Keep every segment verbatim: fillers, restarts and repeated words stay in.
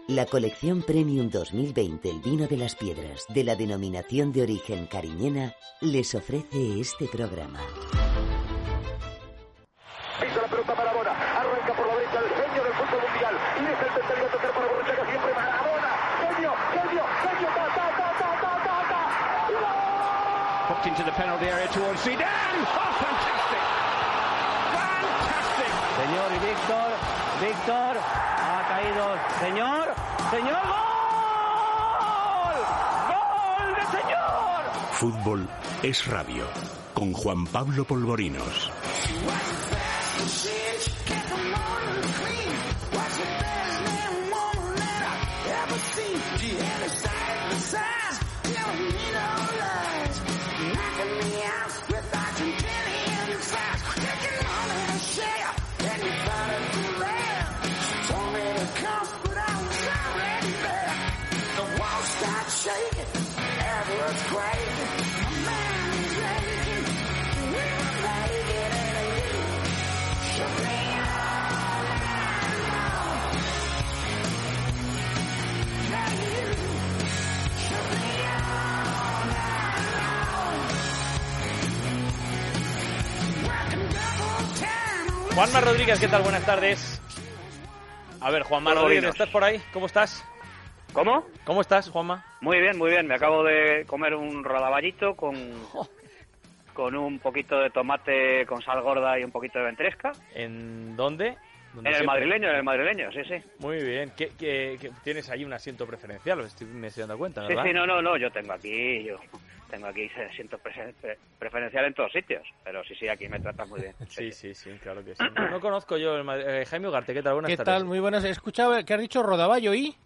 La colección Premium dos mil veinte, el vino de las piedras, de la denominación de origen cariñena, les ofrece este programa. Pisa la pelota Maradona, arranca por la derecha el genio del fútbol mundial, y es el tercero a tocar para Borruchaga, siempre Maradona, genio, genio, genio, ta, ta, ta, ta, ta, ta, ta. Popped into the penalty area towards Zidane. Oh, fantastic. Fantastic. Señor y Víctor, Víctor, ha caído, señor, señor, gol, gol de señor. Fútbol es radio, con Juan Pablo Polvorinos. Juanma Rodríguez, ¿qué tal? Buenas tardes. A ver, Juanma Rodríguez, ¿estás por ahí? ¿Cómo estás? ¿Cómo? ¿Cómo estás, Juanma? Muy bien, muy bien. Me acabo de comer un rodaballito con, oh. con un poquito de tomate con sal gorda y un poquito de ventresca. ¿En dónde? En el madrileño, en el madrileño, sí, sí. Muy bien. ¿Qué, qué, qué, tienes ahí un asiento preferencial? Lo estoy, me estoy dando cuenta, ¿verdad? Sí, sí, no, no, no. Yo tengo aquí, yo tengo aquí asiento pre- pre- preferencial en todos sitios. Pero sí, sí, aquí me tratan muy bien. Sí, sí, sí, claro que sí. No, no conozco yo el Madrid. Eh, Jaime Ugarte, ¿qué tal? Buenas ¿Qué tardes. ¿Qué tal? Muy buenas. He escuchado que has dicho rodaballo y...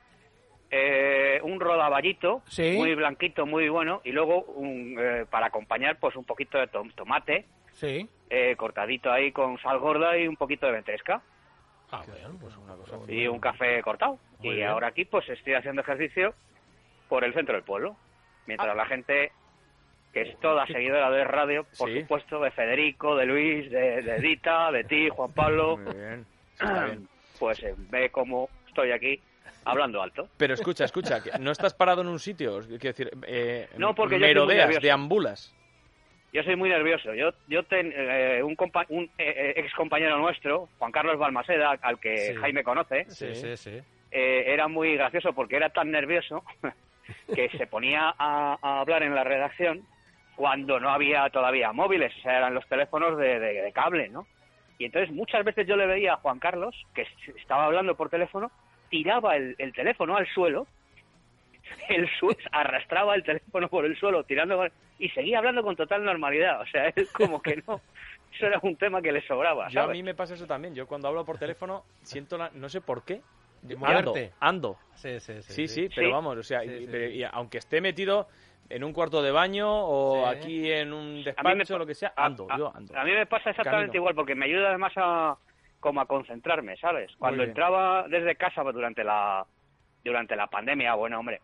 Eh, un rodaballito, ¿Sí? Muy blanquito, muy bueno. Y luego, un, eh, para acompañar, pues un poquito de tom- tomate. Sí. Eh, cortadito ahí con sal gorda y un poquito de ventresca. Ah, bueno, pues una cosa. Y un café cortado. Muy y bien. Ahora aquí pues estoy haciendo ejercicio por el centro del pueblo. Mientras ah. la gente, que es toda seguidora de radio, por ¿Sí? supuesto, de Federico, de Luis, de, de Edita, de ti, Juan Pablo, Muy bien. Está bien. Pues eh, ve cómo estoy aquí hablando alto. Pero escucha, escucha, ¿no estás parado en un sitio? Quiero decir, eh, no, porque merodeas, yo deambulas. Yo soy muy nervioso. Yo, yo ten, eh, un, compa- un eh, ex compañero nuestro, Juan Carlos Balmaseda, al que sí. Jaime conoce, sí, sí, sí. Eh, era muy gracioso porque era tan nervioso que se ponía a, a hablar en la redacción cuando no había todavía móviles, o sea, eran los teléfonos de, de, de cable, ¿no? Y entonces muchas veces yo le veía a Juan Carlos, que estaba hablando por teléfono, tiraba el, el teléfono al suelo, el suelo, arrastraba el teléfono por el suelo, tirando y seguía hablando con total normalidad. O sea, él como que no, eso era un tema que le sobraba, ¿sabes? Yo a mí me pasa eso también. Yo cuando hablo por teléfono siento, la, no sé por qué, ando, ando. Sí, sí, sí. Sí, sí, sí pero ¿Sí? vamos, o sea, sí, y, sí. Pero, y aunque esté metido en un cuarto de baño o sí. aquí en un despacho o lo que sea, ando, a, yo ando. A mí me pasa exactamente Camino. igual, porque me ayuda además a como a concentrarme, ¿sabes? Cuando entraba desde casa durante la durante la pandemia, bueno, hombre,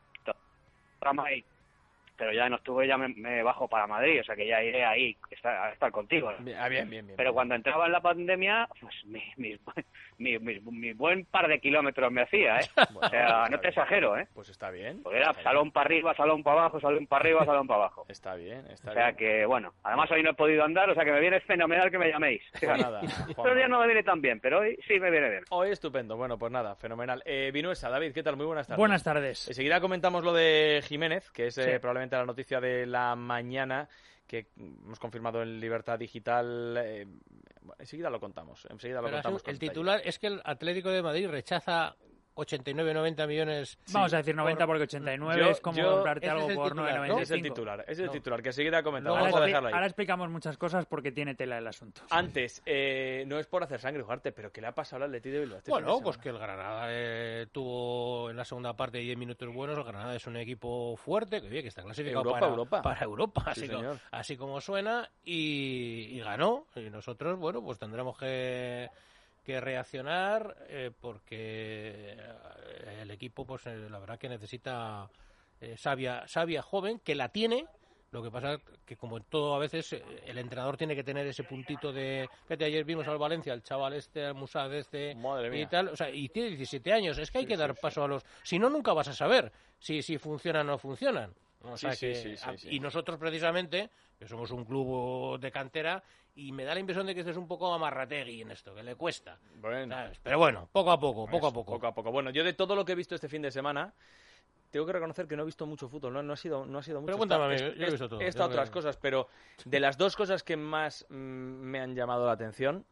pero ya en octubre ya me, me bajo para Madrid, o sea que ya iré ahí a estar contigo. Ah, bien, bien, bien, bien. Pero cuando entraba en la pandemia, pues mi, mi, mi, mi, mi buen par de kilómetros me hacía, ¿eh? Bueno, o sea, no te exagero, ¿eh? Pues está bien. Porque era salón para arriba, salón para abajo, salón para arriba, salón para abajo. Está bien, está bien. O sea bien. que, bueno, además hoy no he podido andar, o sea que me viene fenomenal que me llaméis. Pues nada. Estos días no me viene tan bien, pero hoy sí me viene bien. Hoy estupendo, bueno, pues nada, fenomenal. Eh, Vinuesa, David, ¿qué tal? Muy buenas tardes. Buenas tardes. Enseguida comentamos lo de Jiménez, que es sí. eh, probablemente la noticia de la mañana, que hemos confirmado en Libertad Digital. Eh, enseguida lo contamos. Enseguida lo Pero contamos. El titular detalle. es que el Atlético de Madrid rechaza ochenta y nueve noventa millones. Vamos sí, a decir noventa por... porque ochenta y nueve yo, es como yo, comprarte algo es por nueve noventa y cinco. ¿no? Es el titular, es el no. titular, que enseguida comentamos. Ahora, Vamos a dejarlo ahí. ahora explicamos muchas cosas porque tiene tela el asunto. Antes, eh, no es por hacer sangre, jugarte, pero ¿qué le ha pasado al Atleti de Bilbao? Este Bueno, pues que el Granada eh, tuvo en la segunda parte diez minutos buenos. El Granada es un equipo fuerte, que, bien, que está clasificado Europa, para Europa. para Europa, Sí, así, señor. como, así como suena, y, y ganó. Y nosotros, bueno, pues tendremos que... que reaccionar eh, porque el equipo pues eh, la verdad que necesita eh, savia savia joven, que la tiene, Lo que pasa es que, como en todo, a veces el entrenador tiene que tener ese puntito de... Fíjate, ayer vimos al Valencia, al chaval este, al Musad este, Madre mía. y tal, o sea, y tiene diecisiete años. Es que hay Sí, que dar sí, paso a los... Si no, nunca vas a saber si, si funcionan o no funcionan. O Sí, sea sí, que, sí, sí, sí. Y nosotros, precisamente, que somos un club de cantera, y me da la impresión de que este es un poco amarrategui en esto, que le cuesta. Bueno, ¿Sabes? Pero bueno, poco a poco, poco a eso, poco. poco a poco. Bueno, yo de todo lo que he visto este fin de semana, tengo que reconocer que no he visto mucho fútbol, no, no ha sido, no ha sido mucho. Pero cuéntame, Esta- yo he visto todo. He estado Yo otras creo- cosas, pero de las dos cosas que más mm, me han llamado la atención,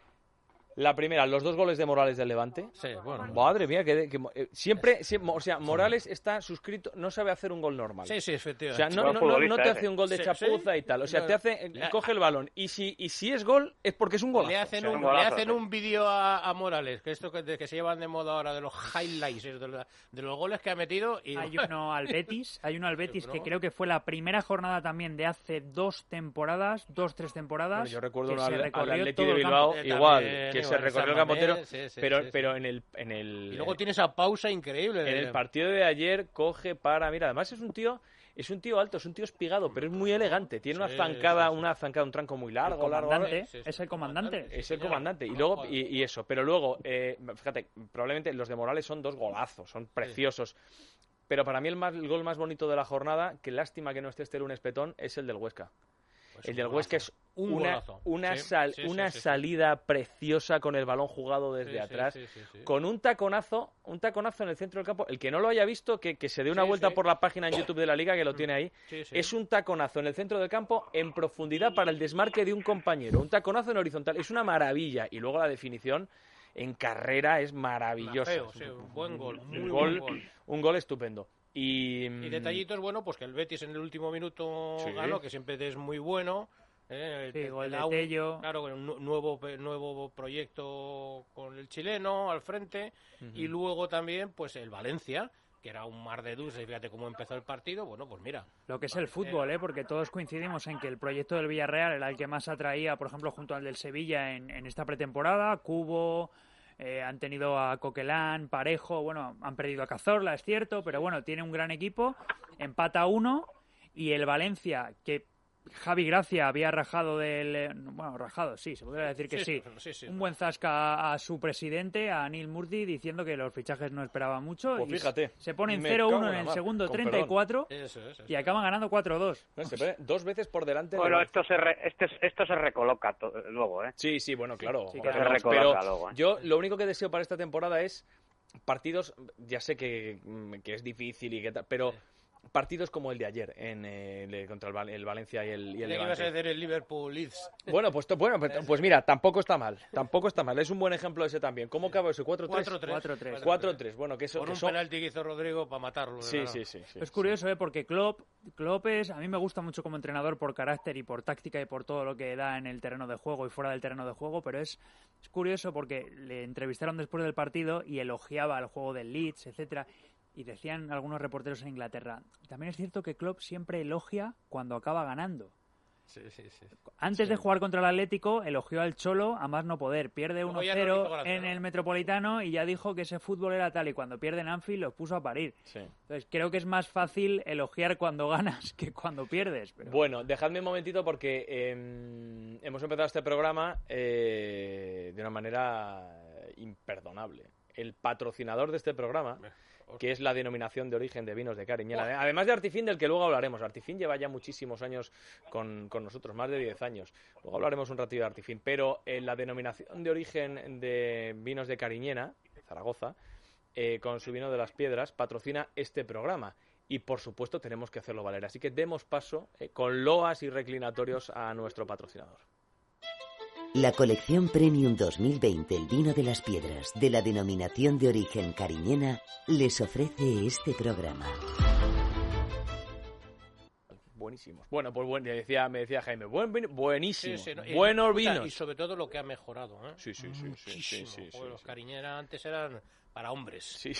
la primera, los dos goles de Morales del Levante. Sí, bueno. Madre mía, que, que- eh, siempre, siempre- o sea, Morales está suscrito, no sabe hacer un gol normal. Sí, sí, O efectivamente. sea, no, Buen no, no, no futbolista te ese. hace un gol de Sí, chapuza sí. y tal. O sea, No, te hace, le- coge el balón. Y si, y si es gol, es porque es un golazo. Le hacen, O sea, un, un golazo, le hacen sí. un vídeo a, a Morales, que esto que, de- que se llevan de moda ahora, de los highlights, de, la- de los goles que ha metido. Y, Hay uno al Betis, hay uno al Betis Pero- que creo que fue la primera jornada también de hace dos temporadas, dos, tres temporadas. Bueno, yo recuerdo que uno se al, al recorrió Atleti todo de el Bilbao, campo. campo. igual, También, que igual, se en recorrió el San campo entero, Mamés, sí, sí, pero, sí, pero sí. en el... En el y luego tiene esa pausa increíble. En de- el partido de ayer coge para... Mira, además es un tío... Es un tío alto, es un tío espigado, pero es muy elegante. Tiene una Sí, zancada, sí, sí. una zancada, un tranco muy El largo, largo, largo. comandante, Sí, sí, es el sí, comandante. comandante. Es el señor. comandante. Y luego, y, y eso. Pero luego, eh, fíjate, probablemente los de Morales son dos golazos, son preciosos. Pero para mí el, más, el gol más bonito de la jornada, que lástima que no esté este lunes Petón, es el del Huesca. Pues El un del golazo. Huesca es Un una, golazo. una, Sí, sal- sí, sí, una sí, sí. salida preciosa con el balón jugado desde Sí, sí, atrás. sí, sí, sí. Con un taconazo, un taconazo en el centro del campo. El que no lo haya visto, que, que se dé una Sí, vuelta sí. por la página en YouTube de la Liga, que lo tiene ahí. Sí, sí. Es un taconazo en el centro del campo en profundidad para el desmarque de un compañero. Un taconazo en horizontal. Es una maravilla. Y luego la definición en carrera es maravillosa. Feo, sí, un buen gol, muy un, buen gol, gol. un gol estupendo. Y, Y detallitos, bueno, pues que el Betis en el último minuto Sí. ganó, que siempre es muy bueno. eh, Sí, te- gol te de da un- Tello. Claro, un nu- nuevo, pe- nuevo proyecto con el chileno al frente. Y luego también, pues el Valencia, que era un mar de dulces. Fíjate cómo empezó el partido. Bueno, pues mira. Lo que es el fútbol, ¿eh? Porque todos coincidimos en que el proyecto del Villarreal era el que más atraía, por ejemplo, junto al del Sevilla en, en esta pretemporada. Cubo, eh, han tenido a Coquelán, Parejo, bueno, han perdido a Cazorla, es cierto, pero bueno, tiene un gran equipo. Empata uno y el Valencia, que Javi Gracia había rajado del... eh, Bueno, rajado, sí, se podría decir que sí. Sí, sí, sí. Un buen zasca a, a su presidente, a Neil Murdy, diciendo que los fichajes no esperaban mucho. Pues y fíjate, se ponen me cero cago uno en en la el mar, segundo con treinta y cuatro Eso es. eso y es. acaban ganando cuatro dos. No, se pone dos veces por delante. Bueno, de- esto se, re- este, esto se recoloca to- luego, ¿eh? Sí, sí, bueno, claro. sí, joder, que se vamos, recoloca pero luego, ¿eh? yo lo único que deseo para esta temporada es partidos, ya sé que, mm, que es difícil y que tal, pero partidos como el de ayer en eh, el- contra el, Val- el Valencia y el, y el Creía que ibas a Levante. decir el Liverpool Leeds. Bueno, pues, to- bueno, pues, pues mira, tampoco está mal, tampoco está mal, es un buen ejemplo ese también. ¿Cómo acabó ese? cuatro tres. cuatro tres. cuatro tres. cuatro tres, bueno, que eso... Por que un son- penalti que hizo Rodrigo para matarlo. Sí, claro. sí, sí, sí. Es curioso, ¿eh? Porque Klopp, Klopp es, a mí me gusta mucho como entrenador por carácter y por táctica y por todo lo que da en el terreno de juego y fuera del terreno de juego, pero es, es curioso porque le entrevistaron después del partido y elogiaba el juego del Leeds, etcétera, y decían algunos reporteros en Inglaterra, también es cierto que Klopp siempre elogia cuando acaba ganando. Sí, sí, sí. Antes de jugar contra el Atlético, elogió al Cholo a más no poder. Pierde Luego uno ya no le cero hizo gracia, en ¿no? el Metropolitano y ya dijo que ese fútbol era tal, y cuando pierde en Anfield los puso a parir. Sí. Entonces creo que es más fácil elogiar cuando ganas que cuando pierdes. Pero... Bueno, dejadme un momentito porque eh, hemos empezado este programa eh, de una manera imperdonable. El patrocinador de este programa, que es la denominación de origen de vinos de Cariñena, además de Artifin, del que luego hablaremos. Artifin lleva ya muchísimos años con, con nosotros, más de diez años. Luego hablaremos un ratito de Artifin, pero en la denominación de origen de vinos de Cariñena, Zaragoza, eh, con su vino de las piedras, patrocina este programa. Y por supuesto tenemos que hacerlo valer. Así que demos paso eh, con loas y reclinatorios a nuestro patrocinador. La colección Premium dos mil veinte, el vino de las piedras, de la denominación de origen Cariñena, les ofrece este programa. Buenísimos. Bueno, pues buen, decía, me decía Jaime, buen vino, buenísimo, Sí, sí, no, y- buenos escucha, vinos. Y sobre todo lo que ha mejorado, ¿eh? Sí, sí, sí, sí, sí, Muchísimo. sí, sí, Joder, sí, los sí. Cariñera antes eran para hombres. Sí.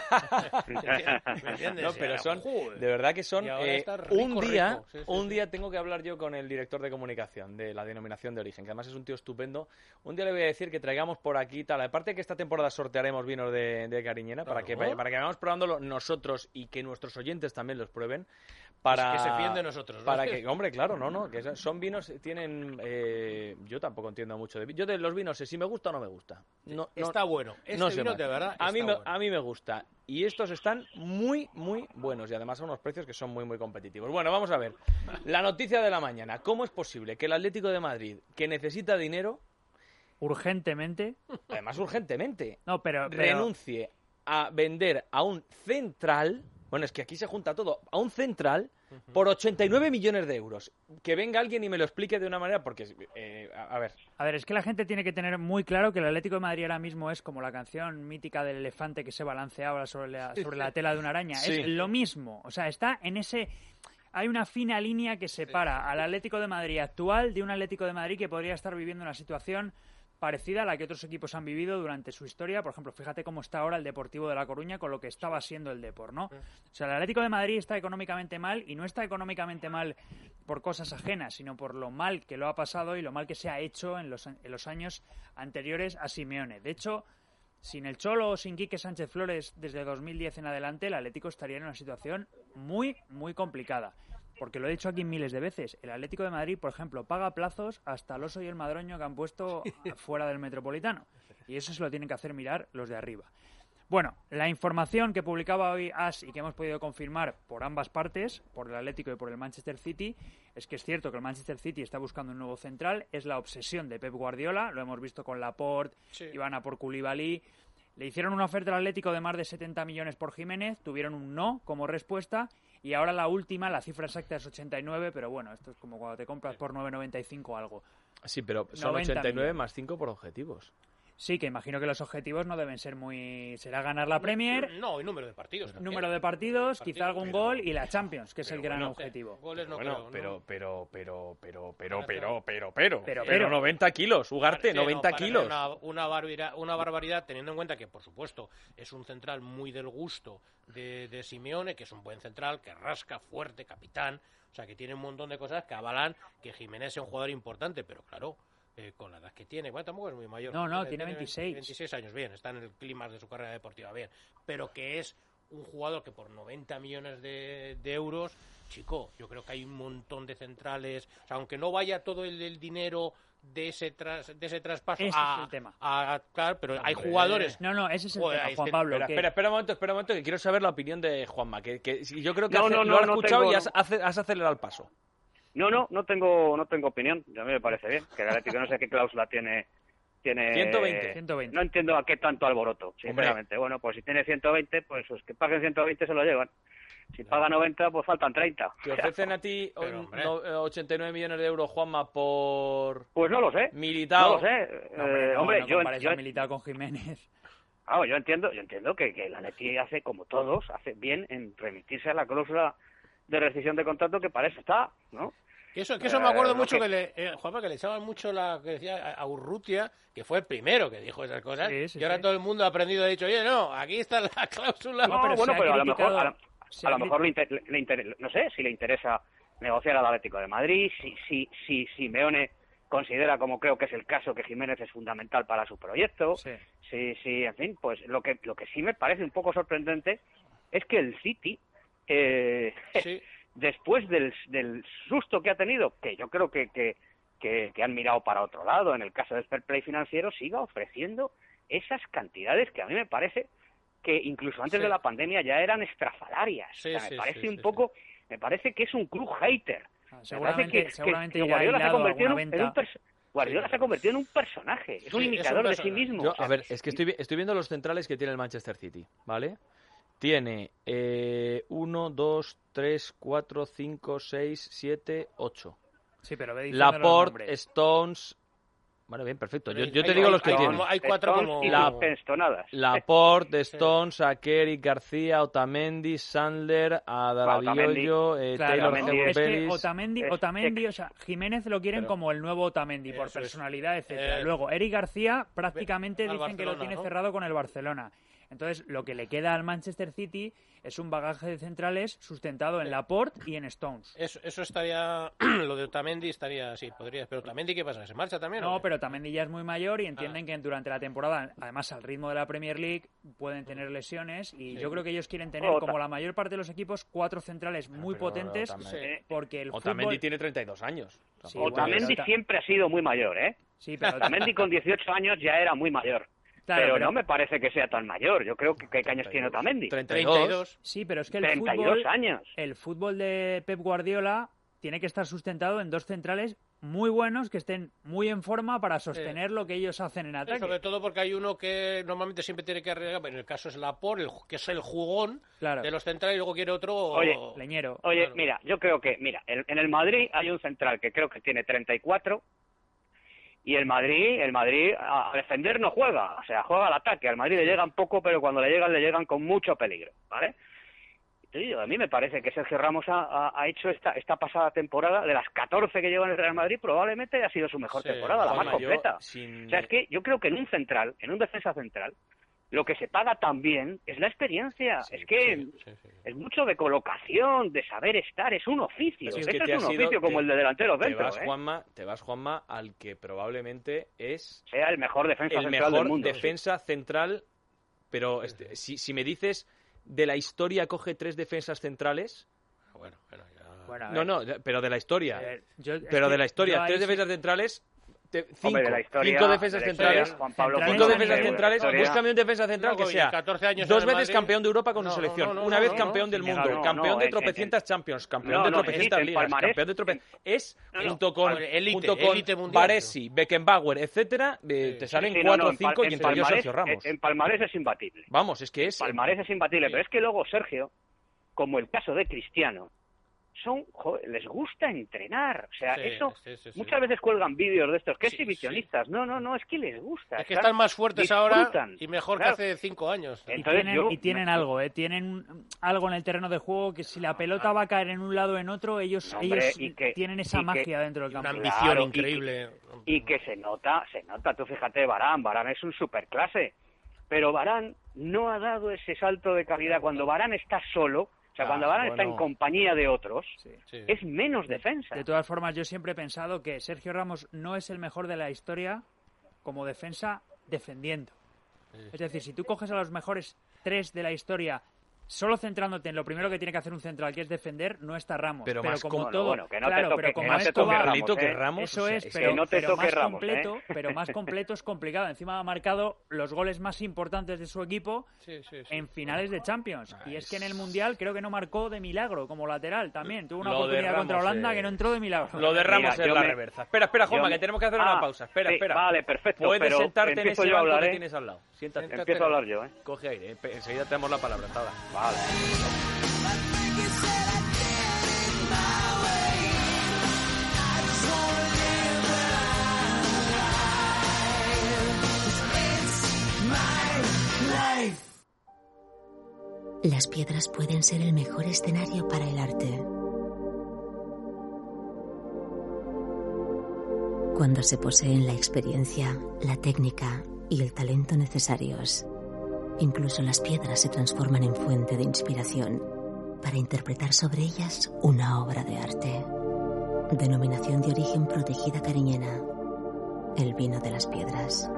¿Me entiendes? No, pero son, Joder. de verdad que son, Y ahora eh, está rico, un día, rico. Sí, sí, un sí. día tengo que hablar yo con el director de comunicación de la denominación de origen, que además es un tío estupendo. Un día le voy a decir que traigamos por aquí tal, aparte que esta temporada sortearemos vinos de, de Cariñena, para que, Claro. para que vayamos probándolo nosotros y que nuestros oyentes también los prueben. Para, Es que se fíen de nosotros, ¿no? Para que, hombre, claro, no, no, que son vinos, tienen, eh, yo tampoco entiendo mucho de vi- yo de los vinos sé si me gusta o no me gusta. No, no, Está bueno. Este no sé vino más. de verdad a mí está me, bueno. a mí me gusta y estos están muy muy buenos y además a unos precios que son muy muy competitivos. Bueno, vamos a ver. La noticia de la mañana, ¿cómo es posible que el Atlético de Madrid, que necesita dinero, Urgentemente. además urgentemente, No, pero, pero- renuncie a vender a un central, bueno, es que aquí se junta todo, a un central por ochenta y nueve millones de euros? Que venga alguien y me lo explique de una manera, porque, eh, a, a ver, A ver, es que la gente tiene que tener muy claro que el Atlético de Madrid ahora mismo es como la canción mítica del elefante que se balanceaba sobre la, sobre la tela de una araña. Sí. Es lo mismo. O sea, está en ese... Hay una fina línea que separa al Atlético de Madrid actual de un Atlético de Madrid que podría estar viviendo una situación parecida a la que otros equipos han vivido durante su historia. Por ejemplo, fíjate cómo está ahora el Deportivo de La Coruña con lo que estaba siendo el Depor, ¿no? O sea, el Atlético de Madrid está económicamente mal y no está económicamente mal por cosas ajenas, sino por lo mal que lo ha pasado y lo mal que se ha hecho en los, en los años anteriores a Simeone. De hecho, sin el Cholo o sin Quique Sánchez Flores desde dos mil diez en adelante, el Atlético estaría en una situación muy, muy complicada. Porque lo he dicho aquí miles de veces, el Atlético de Madrid, por ejemplo, paga plazos hasta el Oso y el Madroño que han puesto fuera del Metropolitano. Y eso se lo tienen que hacer mirar los de arriba. Bueno, la información que publicaba hoy As y que hemos podido confirmar por ambas partes, por el Atlético y por el Manchester City, es que es cierto que el Manchester City está buscando un nuevo central, es la obsesión de Pep Guardiola, lo hemos visto con Laporte, Sí. iban a por Koulibaly. Le hicieron una oferta al Atlético de más de setenta millones por Jiménez, tuvieron un no como respuesta y ahora la última, la cifra exacta es ochenta y nueve, pero bueno, esto es como cuando te compras por nueve noventa y cinco algo. sí, pero son noventa ochenta y nueve millones. más cinco por objetivos. Sí, que imagino que los objetivos no deben ser muy... Será ganar la Premier, No, y número de partidos. también. número de partidos, Partidos, quizá algún pero- gol y la Champions, que es el Pero gran bueno, objetivo. Goles no bueno, creo, ¿no? pero, pero, pero, pero, pero, Ahora pero, está. pero, pero, Pero, pero, pero. noventa kilos, Ugarte, Sí, no, noventa parece kilos. Una, una, barbaridad, una barbaridad, teniendo en cuenta que, por supuesto, es un central muy del gusto de, de Simeone, que es un buen central, que rasca, fuerte, capitán, o sea, que tiene un montón de cosas que avalan que Jiménez sea un jugador importante, pero claro, eh, con la edad que tiene, bueno, tampoco es muy mayor. No, no, tiene veintiséis. veintiséis años, bien, está en el clímax de su carrera deportiva, bien, pero que es un jugador que por noventa millones de, de euros, chico, yo creo que hay un montón de centrales, o sea, aunque no vaya todo el, el dinero de ese tras, de ese traspaso Ese a, es el tema. a- claro, pero hay Hombre. jugadores. No, no, ese es el Joder, tema, es Juan que- Pablo. Espera, que- espera, espera un momento, espera un momento, que quiero saber la opinión de Juanma, que, que si- yo creo que No, hace- no, lo no, has no escuchado tengo- y has, hace- has acelerado el paso. No, no, no tengo, no tengo opinión. A mí me parece bien. Que el Atlético no sé qué cláusula tiene. tiene ciento veinte. ciento veinte. No entiendo a qué tanto alboroto, sinceramente. Bueno, pues si tiene ciento veinte, pues los que paguen ciento veinte se lo llevan. Si paga noventa, pues faltan treinta. ¿Te ofrecen a ti Pero, o- hombre. no, eh, ochenta y nueve millones de euros, Juanma, por Pues no lo sé. Militao? No lo sé. No, hombre, Eh, no, hombre, no yo, compares yo, a Militao con Jiménez. ah, yo entiendo, yo entiendo que, que el Atleti hace como todos, hace bien en remitirse a la cláusula de rescisión de contrato que para eso está, ¿no? Que eso, que eso me acuerdo Eh, mucho lo que, le, eh, Juanma, que le echaban mucho la que decía a- a Urrutia, que fue el primero que dijo esas cosas, Sí, sí, y ahora sí. todo el mundo ha aprendido y ha dicho, oye, no, aquí está la cláusula. No, pero bueno, se ha pero a lo mejor, criticado- a lo, se a ha lo cri- mejor le, inter- le inter- no sé si le interesa negociar al Atlético de Madrid, si, si, si Simeone considera, como creo que es el caso, que Jiménez es fundamental para su proyecto, Sí. sí, sí, en fin, pues lo que lo que sí me parece un poco sorprendente es que el City, eh, Sí. después del, del susto que ha tenido, que yo creo que, que, que, que han mirado para otro lado, en el caso del fair play financiero, siga ofreciendo esas cantidades que a mí me parece que incluso antes Sí. de la pandemia ya eran estrafalarias. Sí, o sea, me sí, parece sí, un sí, poco, me parece que es un club hater. Ah, Me parece Seguramente, que, que- seguramente que irá Guardiola se ha hilado convertido en alguna un, en un venta. pers- Guardiola Sí, se ha convertido en un personaje, es un Sí, es un imitador de sí personaje. mismo. Yo, O sea, a ver, es que estoy, vi- estoy viendo los centrales que tiene el Manchester City, ¿vale? Tiene eh, uno, dos, tres, cuatro, cinco, seis, siete, ocho. Sí, pero ve diciendo los Laporte, nombres. Stones... Bueno, bien, perfecto. Yo, Hay- yo te hay- digo hay- los que hay tiene. como- hay cuatro Stones como- y La- sus penstonadas. Laporte, Stones, Akeri, García, Otamendi, Sandler, Adarabioyo, eh, Claro, Taylor Otamendi es que Bellis. Otamendi, es- Otamendi, o sea, Jiménez lo quieren Pero- como el nuevo Otamendi por Eso es. personalidad, etcétera. Eh, Luego, Eric García prácticamente al dicen que lo Barcelona, tiene ¿no? cerrado con el Barcelona. Entonces, lo que le queda al Manchester City es un bagaje de centrales sustentado en Laporte y en Stones. Eso, eso estaría, lo de Otamendi estaría, sí, podría, pero Otamendi, ¿qué pasa? ¿Se marcha también? No, ¿o qué? pero Otamendi ya es muy mayor y entienden Ah. que durante la temporada, además al ritmo de la Premier League, pueden tener lesiones y Sí. yo creo que ellos quieren tener, Ota- como la mayor parte de los equipos, cuatro centrales muy pero potentes Otamendi- porque el Otamendi fútbol... tiene treinta y dos años. Sí, Tampoco bueno, es- Otamendi Ota- siempre ha sido muy mayor, ¿eh? Sí, pero Otamendi con dieciocho años ya era muy mayor. Claro, pero, pero- no me parece que sea tan mayor. Yo creo que ¿qué años tiene Otamendi? treinta y treinta y dos. dos. Sí, pero es que el treinta y dos fútbol, años. el fútbol de Pep Guardiola tiene que estar sustentado en dos centrales muy buenos que estén muy en forma para sostener lo que ellos hacen en Sí, ataque. sobre todo porque hay uno que normalmente siempre tiene que arreglar, en el caso es Laporte, el, que es el jugón Claro. de los centrales, y luego quiere otro... Oye, Leñero. Oye, Claro. mira, yo creo que, mira, en, en el Madrid hay un central que creo que tiene treinta y cuatro y el Madrid, el Madrid a a defender no juega, o sea, juega al ataque. Al Madrid le llegan poco, pero cuando le llegan, le llegan con mucho peligro, ¿vale? Te digo, a mí me parece que Sergio Ramos ha, ha- ha hecho esta, esta pasada temporada, de las catorce que lleva en el Real Madrid, probablemente ha sido su mejor Sí, temporada, la más Juanma, yo, completa. sin- O sea, es que yo creo que en un central, en un defensa central, lo que se paga también es la experiencia. Sí, es que Sí, sí, sí. es mucho de colocación, de saber estar, es un oficio. Pero es Esto que es te has un ido- oficio como te- el de delantero te dentro, vas, ¿eh? Juanma, te vas, Juanma, al que probablemente es Sea el mejor defensa el central mejor del mundo. defensa central, pero este, si, si me dices de la historia coge tres defensas centrales, Bueno, bueno, ya... Bueno, a no, ver, no, pero de la historia, eh, yo- es pero que de la historia, yo ahí tres sí- defensas centrales, te- cinco, Hombre, de la historia, cinco defensas de la historia, centrales, Juan Pablo, Centrales, cinco no, defensas de la centrales, historia. búscame un defensa central Luego, que y sea catorce años dos en el veces Madrid. campeón de Europa con No, su no, selección, no, no, una no, vez no, campeón no. del No, mundo, no, campeón no, de en- tropecientas Champions, campeón no, de no, tropecientas en ligas, palmarés, campeón de tropecientas... Es, No, no, junto con, élite, junto con élite mundial. Baresi, Beckenbauer, etcétera, eh, te salen Sí, no, cuatro o no, en pal- cinco y en entre ellos palmarés- Sergio Ramos. En, en Palmarés es imbatible. Vamos, es que es... Palmarés es imbatible, pero es que luego Sergio, como el caso de Cristiano, son joder, les gusta entrenar. O sea, Sí, eso sí, sí, sí. muchas veces cuelgan vídeos de estos, que Sí, exhibicionistas. No, no, no, es que les gusta. Es que están más fuertes ahora disfrutan. y mejor Claro. que hace cinco años. Y Entonces tienen, yo- y tienen algo, ¿eh? Tienen algo en el terreno de juego que si la pelota va a caer en un lado o en otro, ellos, No, hombre, ellos y que- tienen esa y que- magia dentro del Una campo. ambición Claro, y increíble. Y que se nota, se nota. Tú fíjate, Varane, Varane es un superclase. Pero Varane no ha dado ese salto de calidad. Cuando Varane está solo, o sea, Ah, cuando Varane está bueno. en compañía de otros, Sí. Sí. es menos defensa. De todas formas, yo siempre he pensado que Sergio Ramos no es el mejor de la historia como defensa defendiendo. Es decir, si tú coges a los mejores tres de la historia solo centrándote en lo primero que tiene que hacer un central, que es defender, no está Ramos. Pero Pero, más como com- todo, bueno, que no te claro, toque- pero que como no te esto toque va, Ramos, Carlito, que ¿eh? Ramos, eso o sea, es, es pero, que no te pero toque más Ramos, ¿eh? completo, pero más completo es complicado. Encima ha marcado los goles más importantes de su equipo Sí, sí, sí. en finales de Champions. Ah, Y es es- que en el Mundial creo que no marcó de milagro como lateral también. Tuvo una Lo de oportunidad contra Ramos, Holanda eh, que no entró de milagro. Lo de Ramos Mira, es yo la me- reversa. Espera, espera, Juanma, Yo me- que tenemos que hacer Ah, una pausa. Espera, sí, espera. vale, perfecto, Puedes pero sentarte en empiezo ese yo a banco hablar, que ¿eh? tienes al lado. Siéntate. Empiezo a hablar yo, ¿eh? Coge aire, eh. Enseguida te damos la palabra. Hasta ahora. Vale. Las piedras pueden ser el mejor escenario para el arte. Cuando se poseen la experiencia, la técnica y el talento necesarios, incluso las piedras se transforman en fuente de inspiración para interpretar sobre ellas una obra de arte. Denominación de origen protegida cariñena. El vino de las piedras.